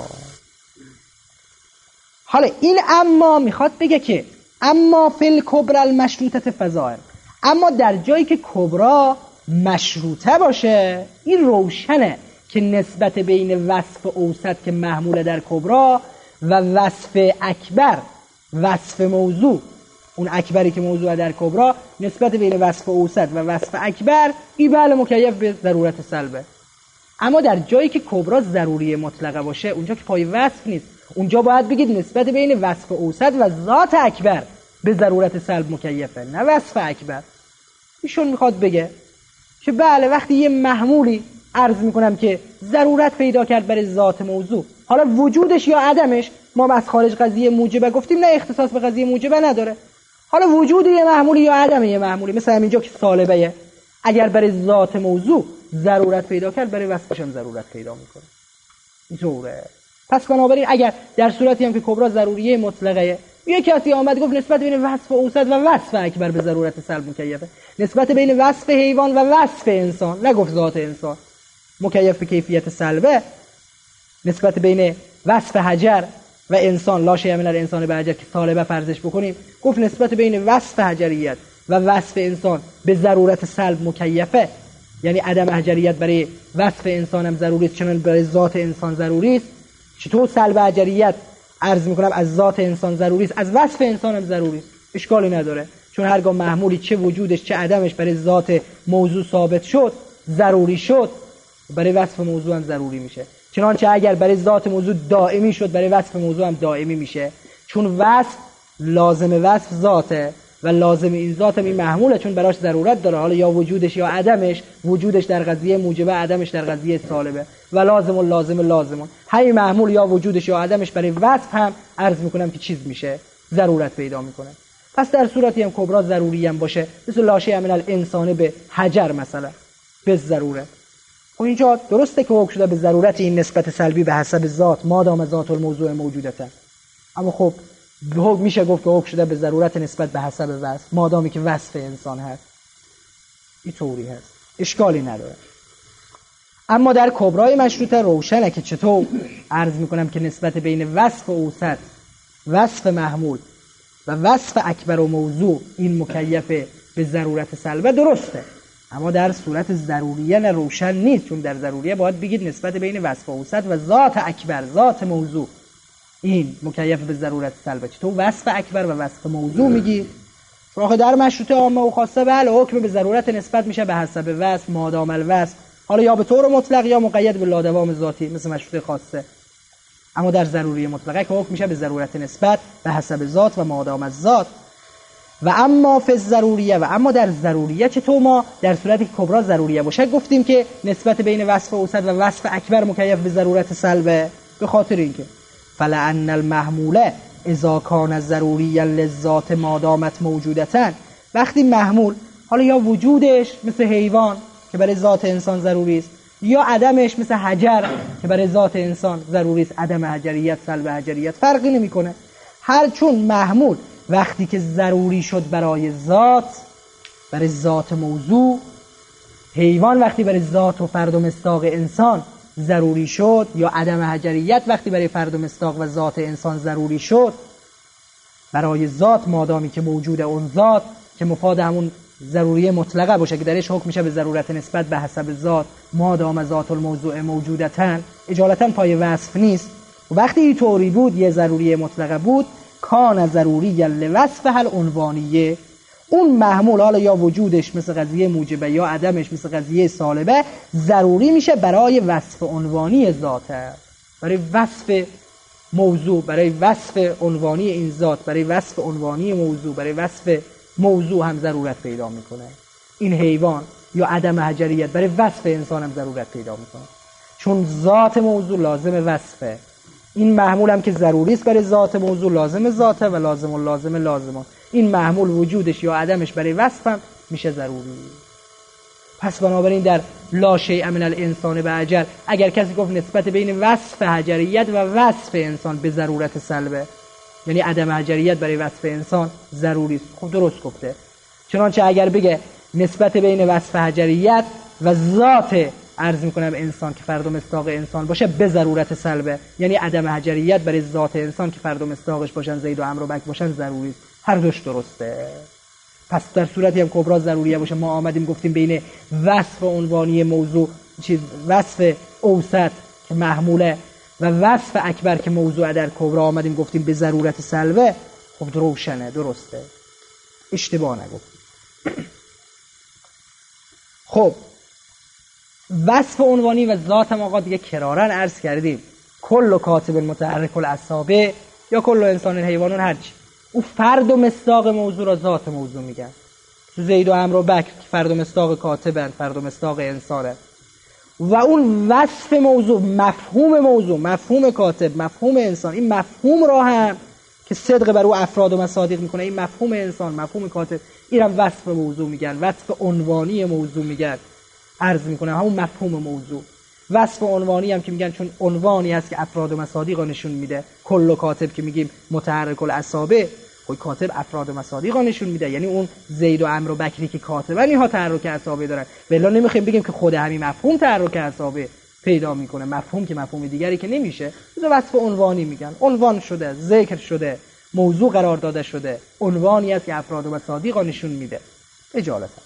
حالا این اما میخواد بگه که اما فی الکبرى المشروطه فظاهر، اما در جایی که کبرا مشروطه باشه این روشنه که نسبت بین وصف اوسط که محموله در کبرا و وصف اکبر، وصف موضوع، اون اکبری که موضوع در کبرا، نسبت بین وصف اوسط و وصف اکبر این بله مکیف به ضرورت سلبه. اما در جایی که کبرا ضروری مطلقه باشه، اونجا که پای وصف نیست، اونجا باید بگید نسبت بین وصف اوسط و ذات اکبر به ضرورت سلب مکیفه، نه وصف اکبر. ایشون میخواد بگه که بله وقتی یه محمولی عرض میکنم که ضرورت پیدا کرد برای ذات موضوع، حالا وجودش یا عدمش ما از خارج قضیه موجبه گفتیم نه اختصاص به قضیه موجبه نداره. حالا وجود یه محمولی یا عدم یه محمولی، مثل همینجا که سالبه، اگر برای ذات موضوع ضرورت پیدا کرد برای وصفش هم ضرورت پیدا میکنه. اینطوره. پس بنابراین اگر در صورتی هم که کبرا ضروریه مطلقه، یه کسی آمد گفت نسبت بین وصف اوسط و وصف اکبر به ضرورت سلب مکیفه، نسبت بین وصف حیوان و وصف انسان، نگفت ذات انسان، مکیف به کیفیت سلبه، نسبت بین وصف حجر و انسان لا شیء من الانسان به حجر که طالبه فرضش بکنیم، گفت نسبت بین وصف حجریت و وصف انسان به ضرورت سلب مکیفه، یعنی عدم حجریت برای وصف انسان هم ضروری است چنان برای ذات انسان ضروری است. چطور سلب حجریت عرض میکنم از ذات انسان ضروری است، از وصف انسان هم ضروری است، اشکالی نداره، چون هرگاه محمولی چه وجودش چه عدمش برای ذات موضوع ثابت شد ضروری شد، برای وصف موضوع هم ضروری میشه. چنانچه اگر برای ذات موضوع دائمی شد برای وصف موضوع هم دائمی میشه، چون وصف لازم وصف ذاته و لازم این ذات هم این محموله چون براش ضرورت داره، حالا یا وجودش یا عدمش، وجودش در قضیه موجبه، عدمش در قضیه طالبه، و لازم همین محمول یا وجودش یا عدمش برای وصف هم عرض میکنم که چیز میشه، ضرورت پیدا میکنه. پس در صورتی هم کبرا ضروری هم باشه، مثل لا شیء من الانسان به حجر مثلا به ضروره، و اینجا درسته که حکم شده به ضرورت این نسبت سلبی به حسب ذات مادام ذات الموضوع موجودته، اما خب میشه گفت که حکم شده به ضرورت نسبت به حسب وصف مادامی که وصف انسان هست. این طوری هست، اشکالی نداره. اما در کبرای مشروطه روشنه که چطور عرض میکنم که نسبت بین وصف اوسط، وصف محمول و وصف اکبر و موضوع این مکیف به ضرورت سلبه درسته، اما در صورت ضروریه نه روشن نیست، چون در ضروریه باید بگید نسبت بین وصف اوسط و ذات اکبر، ذات موضوع این مکیف به ضرورت سلبه. چطور وصف اکبر و وصف موضوع میگی؟ چون در مشروطه عامه و خاصه بله حکم به ضرورت نسبت میشه به حسب وصف مادام الوصف حالا یا به طور مطلق یا مقید به لادوام ذاتی مثل مشروطه خاصه، اما در ضروری مطلقه که حکم میشه به ضرورت نسبت به حسب ذات و مادام از ذات. و اما فی ضروریه، و اما در ضروریه چطور؟ ما در صورتی که کبرا ضروریه باشه گفتیم که نسبت بین وصف اوسط و وصف اکبر مکیف به ضرورت سلبه، به خاطر اینکه فلان المحموله اذا کان ضروریا للذات مادامت موجودتن، وقتی محمول حالا یا وجودش مثل حیوان که برای ذات انسان ضروری است، یا عدمش مثل حجر که برای ذات انسان ضروری است، عدم حجریت سلب حجریت فرقی نمیکنه. هر چون محمول وقتی که ضروری شد برای ذات موضوع، حیوان وقتی برای ذات و فرد و مصداق انسان ضروری شد، یا عدم حجریت وقتی برای فرد و مصداق و ذات انسان ضروری شد برای ذات، مادامی که موجود اون ذات که مفاد همون ضروری مطلقه باشه که درش حکم میشه به ضرورت نسبت به حسب ذات، مادام ذات الموضوع موجودتن، اجالتا پای وصف نیست. و وقتی این طوری بود، یه ضروری مطلقه بود، کان ضروری لوصف هل عنوانیه، اون محمول حالا یا وجودش مثل قضیه موجبه یا عدمش مثل قضیه سالبه ضروری میشه برای وصف عنوانی ذاته، برای وصف موضوع، برای وصف عنوانی این ذات، برای وصف عنوانی موضوع، برای وصف موضوع هم ضرورت پیدا میکنه. این حیوان یا عدم حجریت برای وصف انسان هم ضرورت پیدا میکنه، چون ذات موضوع لازم وصفه. این محمول هم که ضروری است برای ذات موضوع لازم ذاته و لازمه. این محمول وجودش یا عدمش برای وصف هم میشه ضروری. پس بنابراین در لا شیء من الانسان بعجل، اگر کسی گفت نسبت بین وصف حجریت و وصف انسان به ضرورت سلبه، یعنی عدم حجریت برای وصف انسان ضروری است، خب درست گفته. چنانچه اگر بگه نسبت بین وصف حجریت و ذات عرض میکنم انسان که فرد و مصداق انسان باشه به ضرورت سلبه، یعنی عدم حجریت برای ذات انسان که فرد و مصداقش باشن زید و عمرو و بکر باشن ضروری است. هر دوش درسته. پس در صورتی هم کبرا ضروریه باشه، ما آمدیم گفتیم بین وصف عنوانی موضوع، وصف اوسط که محموله و وصف اکبر که موضوع در کبرا آمدیم گفتیم به ضرورت سلبه، خب روشنه، درسته، اشتباه نگفتیم. خب وصف عنوانی و ذات هم آقا دیگه کرارن عرض کردیم، کل کاتب متحرک الاصابع یا کل انسان حیوانون هرچی، او فرد و مصداق موضوع را ذات موضوع میگن. تو زید و عمرو و بکر که فرد و مصداق کاتبن، فرد و مصداق انسانه، و اون وصف موضوع، مفهوم کاتب، مفهوم انسان، این مفهوم را هم که صدق بر او افراد و مصادیق میکنه، این مفهوم انسان، مفهوم کاتب، این هم وصف موضوع میگن، وصف عنوانی موضوع میگن، عرض میکنه همون مفهوم موضوع. وصف عنوانی هم که میگن چون عنوانی هست که افراد و مصادیق نشون میده، کل کاتب که میگیم متحرک الاصابع، خب کاتب افراد و مصادیق نشون میده، یعنی اون زید و عمرو و بکری که کاتبن اینها تحرک اصابع دارن. ولی نمیخوایم بگیم که خود همین مفهوم تحرک اصابع پیدا میکنه، مفهوم که مفهوم دیگری که نمیشه، وصف عنوانی میگن، عنوان شده، ذکر شده، موضوع قرار داده شده، عنوانی است که افراد و مصادیق نشون میده. اجالتا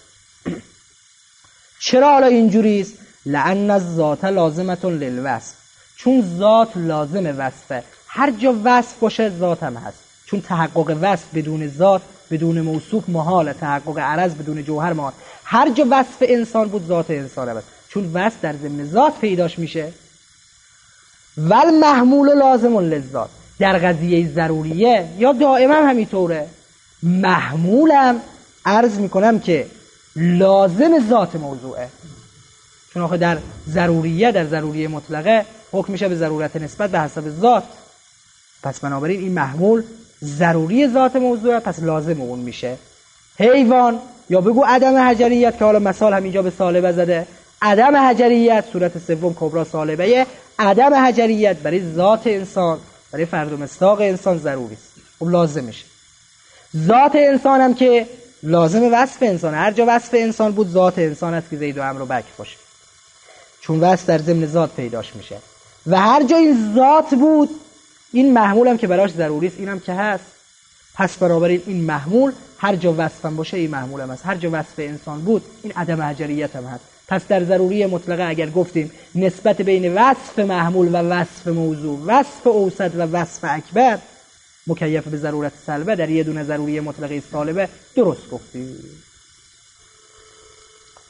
چرا حالا اینجوری است؟ لأن الذات لازمه للوصف، چون ذات لازم وصفه، هر جا وصف باشه ذات هم هست، چون تحقق وصف بدون ذات، بدون موصوف محاله، تحقق عرض بدون جوهر محال. هر جا وصف انسان بود ذات انسان هست، چون وصف در ضمن ذات پیداش میشه. والمحمول لازم للذات، در قضیه ضروریه یا دائما همینطوره، محمولم عرض میکنم که لازم ذات موضوعه، چون آخه در ضروریه مطلقه حکم میشه به ضرورت نسبت به حسب ذات. پس بنابراین این محمول ضروری ذات موضوعه، پس لازم اون میشه. حیوان یا بگو عدم حجریت که حالا مثال همینجا به سالبه زده، عدم حجریت صورت سوم کبرا سالبه، عدم حجریت برای ذات انسان، برای فرد و مصداق انسان ضروری است، خب لازم میشه. ذات انسان هم که لازم وصف انسان، هر جا وصف انسان بود ذات انسان است که زید و عمرو و بکر باشه، چون وصف در ضمن ذات پیداش میشه. و هر جا این ذات بود این محمول هم که براش ضروری است اینم که هست. پس بنابراین این محمول هر جا وصف هم باشه این محمول هم هست، هر جا وصف انسان بود این عدم حجریت هم هست. پس در ضروری مطلقه اگر گفتیم نسبت بین وصف محمول و وصف موضوع، وصف اوسط و وصف اکبر مکیف به ضرورت سلبه، در یه دونه ضروری مطلقه سالبه، درست گفتیم.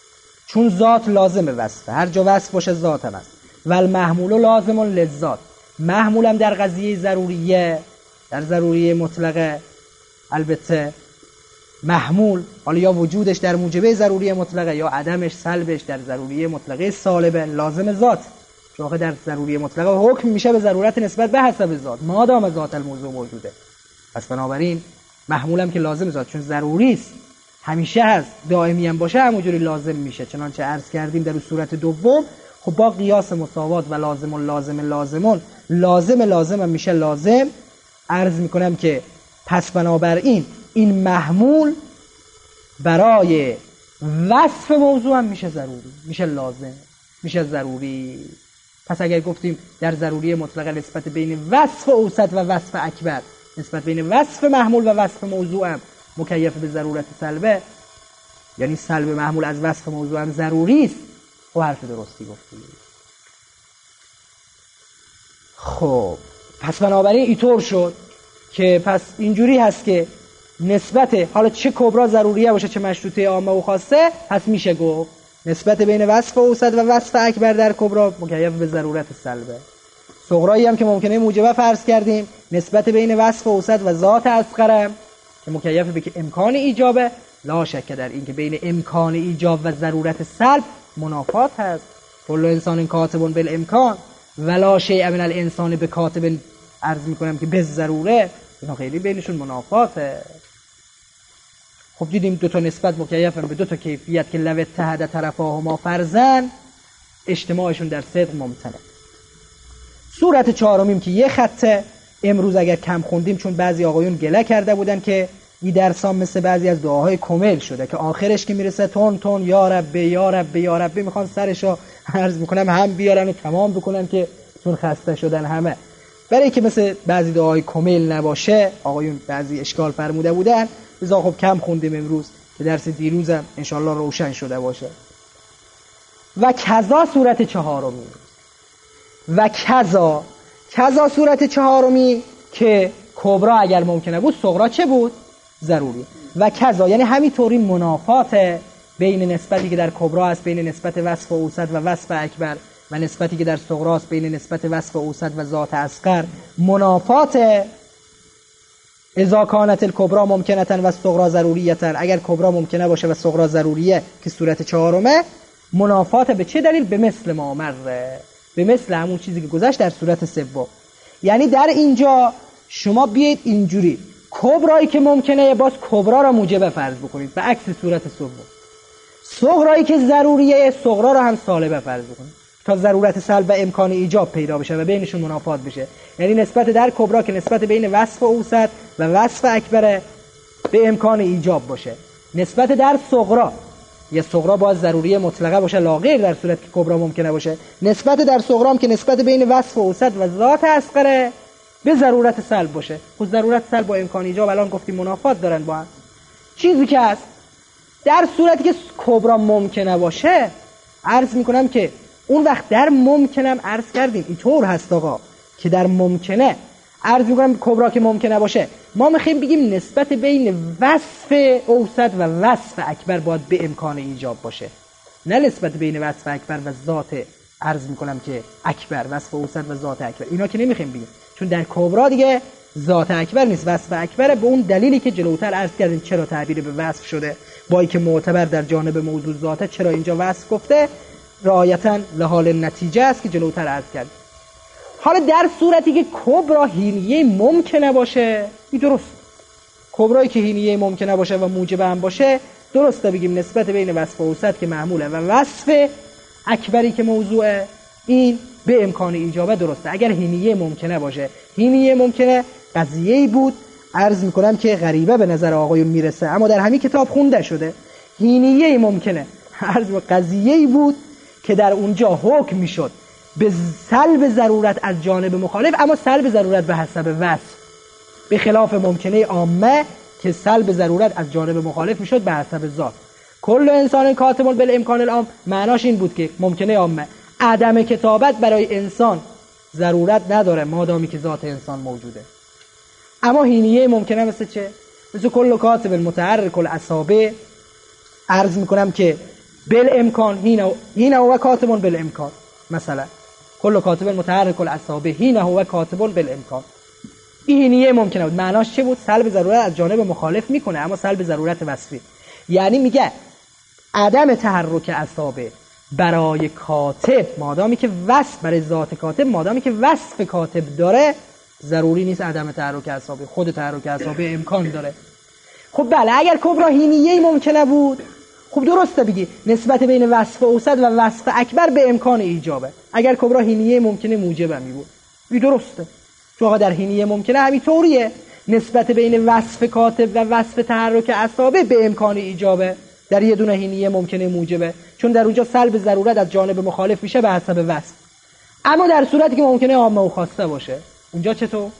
چون ذات لازم وصفه، هر جا وصف باشه ذات هم هست. والمحمول لازم للذات، محمولم در قضیه ضروریه، در ضروریه مطلقه. البته محمول حالا یا وجودش در موجبه ضروریه مطلقه یا عدمش سلبش در ضروریه مطلقه سالبه، لازم ذات. چون در ضروریه مطلقه حکم میشه به ضرورت نسبت به حسب ذات، مادام ذات الموضوع موجوده. پس بنابراین محمولم که لازم ذات، چون ضروری است، همیشه هست، دائمی هم باشه همونجوری لازم میشه. چنانچه عرض کردیم در صورت دوم، خب با قیاس مساوات و لازم میشه لازم. عرض میکنم که پس بنابراین این محمول برای وصف موضوع هم میشه ضروری، میشه لازم، میشه ضروری. پس اگر گفتیم در ضروری مطلقه نسبت بین وصف اوسط و وصف اکبر، نسبت بین وصف محمول و وصف موضوع هم مکیف به ضرورت سلبه، یعنی سلب محمول از وصف موضوع هم ضروری است. خب حرف درستی گفتیم. خب پس بنابراین اینطور شد که پس اینجوری هست که نسبت حالا چه کبرا ضروریه باشه چه مشروطه عامه و خاصه، پس میشه گفت نسبت بین وصف اوسط و وصف اکبر در کبرا مکیف به ضرورت سلبه. صغرایی هم که ممکنه موجبه فرض کردیم، نسبت بین وصف اوسط و ذات اصغر که مکیف به که امکان ایجابه، لا شک در این که بین امکان ایجاب و ضرورت سلب منافات هست. کل انسان کاتب بالامکان ولا شیء من الانسان بکاتب، عرض میکنم که به ضروره، اینا خیلی بینشون منافاته. خب دیدیم دو تا نسبت مکیفن به دو تا کیفیت که لو اتحد طرفاهما فرضاً اجتماعشون در صدق ممتنع. صورت چهارمیم که یه خطه، امروز اگر کم خوندیم چون بعضی آقایون گله کرده بودن که این درسام مثل بعضی از دعاهای کمل شده که آخرش که میرسه تون تون یا رب یا رب یا رب میخوان سرشو عرض میکنم هم بیارن و تمام بکنن که چون خسته شدن همه. برای که مثل بعضی دعاهای کمل نباشه، آقایون بعضی اشکال فرموده بودن، لذا خب کم خوندیم امروز که درس دیروزم انشالله روشن شده باشه. و کذا صورت چهارمی، و کذا صورت چهارمی که کبرا اگر ممکنه بود صغرا چه بود؟ ضروری. و کذا یعنی همینطوری منافات بین نسبتی که در کبرا است بین نسبت وصف اوسط و وصف اکبر و نسبتی که در صغرا است بین نسبت وصف اوسط و ذات اصغر منافات. اذا کانت الکبرا ممکنه و الصغرا ضروریه، اگر کبرا ممکنه باشه و صغرا ضروریه که صورت چهارمه، منافات به چه دلیل؟ به مثل ما مره، به مثل همون چیزی که گذشت در صورت سوم. یعنی در اینجا شما بیاید اینجوری کبرایی که ممکنه باز کبرا را موجب فرض بکنید به عکس صورت سوم، صغرایی که ضروریه صغرا را هم سالبه فرض بکنید تا ضرورت سلب و امکان ایجاب پیدا بشه و بینشون منافات بشه. یعنی نسبت در کبرا که نسبت بین وصف اوسط و وصف اکبر به امکان ایجاب باشه، نسبت در صغرا یا صغرا باید ضروری مطلقه باشه لا غیر در صورت که کبرا ممکنه باشه، نسبت در صغرا هم که نسبت بین وصف اوسط و ذات اصغر به ضرورت سلب باشه. خود ضرورت سلب با امکان ایجاب الان گفتیم منافات دارن با هم. چیزی که هست در صورتی که کبرا ممکنه باشه، عرض میکنم که اون وقت در ممکنم عرض کردیم اینطور هست آقا که در ممکنه عرض میکنم کبرا که ممکنه باشه ما میخوایم بگیم نسبت بین وصف اوسط و وصف اکبر باید به امکان ایجاب باشه، نه نسبت بین وصف اکبر و ذات، عرض میکنم که اکبر، وصف اوسط و ذات اکبر، اینا که نمیخوایم بگیم چون در کبرا دیگه ذات اکبر نیست وصف اکبره. به اون دلیلی که جلوتر عرض کردیم چرا تعبیر به وصف شده با اینکه معتبر در جانب موضوع ذاته، چرا اینجا وصف گفته رعایتاً لحال نتیجه است که جلوتر عرض کردیم. حالا در صورتی که کبرا هینیه ممکنه باشه، این درست، کبرایی که هینیه ممکنه باشه و موجب هم باشه درسته بگیم نسبت بین وصف اوسط که معموله و وصف اکبری که موضوعه این به امکان ایجابه درسته. اگر هینیه ممکنه باشه، هینیه ممکنه قضیه‌ای بود عرض میکنم که غریبه به نظر آقایون میرسه اما در همین کتاب خونده شده، هینیه ممکنه عرض قضیه‌ای بود که در اونجا حکم میشد به سلب ضرورت از جانب مخالف اما سلب ضرورت به حسب وصف، به خلاف ممکنه عامه که سلب ضرورت از جانب مخالف میشد به حسب ذات. کل انسان کاتب بالامکان العام معناش این بود که ممکنه عامه عدم کتابت برای انسان ضرورت نداره مادامی که ذات انسان موجوده. اما هینیه ممکنه مثل چه؟ مثل کل کاتب متحرک الاصابع، عرض میکنم که بالامکان هین هو کاتب بالامکان، مثلا کل کاتب متحرک الاصابع هین هو کاتب بالامکان. این هینیه ممکنه بود. معناش چه بود؟ سلب ضرورت از جانب مخالف میکنه، اما سلب ضرورت وصفی. یعنی میگه عدم تحرک اصابع برای کاتب، مادامی که وصف برای ذات کاتب، مادامی که وصف کاتب داره، ضروری نیست عدم تحرک اصابع. خود تحرک اصابع امکان داره. خب بله، اگر کبرا هینیه ممکنه بود، خب درسته بگی نسبت بین وصف اوسط و وصف اکبر به امکان ایجابه. اگر کبرا هینیه ممکنه موجبه می بود، این درسته. چون در هینیه ممکنه همینطوریه، نسبت بین وصف کاتب و وصف تحرک اصابع به امکان ایجابه. در یه دونه هینیه ممکنه موجبه، چون در اونجا سلب ضرورت از جانب مخالف میشه به حسب وصف. اما در صورتی که ممکنه عامه و خاصه باشه، اونجا چطور؟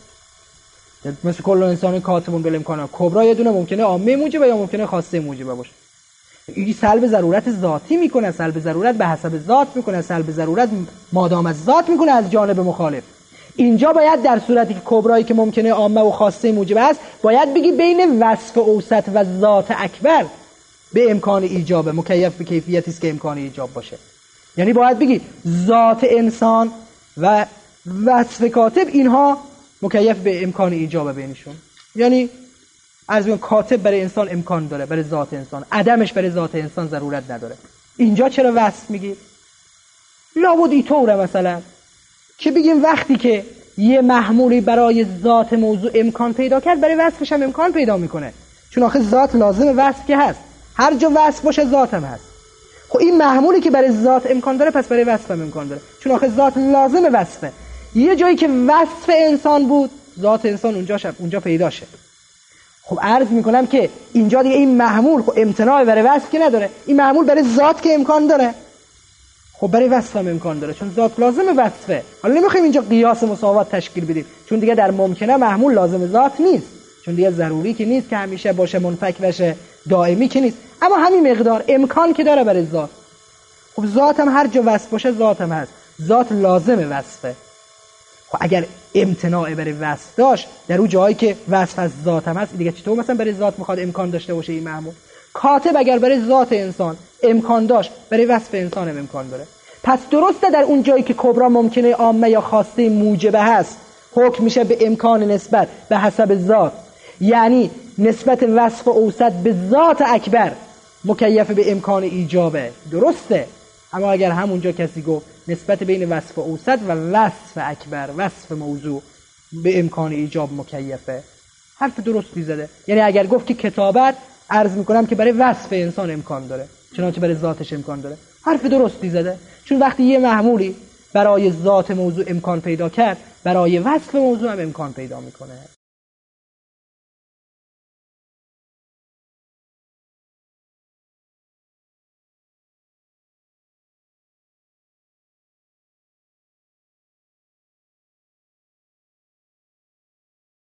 مثل کل انسان کاتبون بالامکان، کبرا یه دونه ممکنه عامه موجبه یا ممکنه خاصه موجبه باشه. این سلب ضرورت ذاتی میکنه، سلب ضرورت به حسب ذات میکنه، سلب ضرورت مادام از ذات میکنه از جانب مخالف. اینجا باید در صورتی که کبرایی که ممکنه عامه و خاصه موجبه است، باید بگی بین وصف اوسط و ذات اکبر به امکان ایجابه، مکیف به کیفیتی است که امکان ایجاب باشه. یعنی باید بگی ذات انسان و وصف کاتب اینها مکیف به امکان ایجابه بینشون. یعنی از اون کاتب برای انسان امکان داره، برای ذات انسان، عدمش برای ذات انسان ضرورت نداره. اینجا چرا وصف میگی؟ لابد اینطوره مثلا که بگیم وقتی که یه محمولی برای ذات موضوع امکان پیدا کرد، برای وصفش هم امکان پیدا میکنه. چون آخه ذات لازم وصف که هست، هر جا وصف باشه ذات هم هست. خب این محمولی که برای ذات امکان داره، پس برای وصف هم امکان داره، چون آخه ذات لازم وصفه. یه جایی که وصف انسان بود، ذات انسان اونجا پیدا شه. خب عرض میکنم که اینجا دیگه این محمول خب امتناع برای وصف که نداره، این محمول برای ذات که امکان داره، خب برای وصف هم امکان داره، چون ذات لازم وصفه. حالا نمیخوایم اینجا قیاس مساوات تشکیل بدیم، چون دیگه در ممکنه محمول لازم ذات نیست، چون دیگه ضروری که نیست که همیشه باشه، منفک بشه، دائمی که نیست. اما همین مقدار امکان که داره برای ذات. خب ذات هم هر جا وصف باشه ذات هم هست، ذات لازم وصفه. خب اگر امتناع برای وصف داشت در اون جایی که وصف از ذات هم هست، دیگه چطور مثلا برای ذات میخواد امکان داشته باشه این محمول؟ کاتب اگر برای ذات انسان امکان داشت، برای وصف انسان هم امکان داره. پس درسته در اون جایی که کبرا ممکنه عامه یا خاصه موجبه هست، حکم میشه به امکان نسبت به حسب ذات، یعنی نسبت وصف اوسط به ذات اکبر مکیف به امکان ایجابه، درسته. اما اگر همونجا کسی گفت نسبت بین وصف اوسط و وصف اکبر، وصف موضوع به امکان ایجاب مکیفه، حرف درستی زده. یعنی اگر گفت که کتابت، عرض میکنم که برای وصف انسان امکان داره، چنانچه برای ذاتش امکان داره، حرف درستی زده. چون وقتی یه محمولی برای ذات موضوع امکان پیدا کرد، برای وصف موضوع هم امکان پیدا میکنه.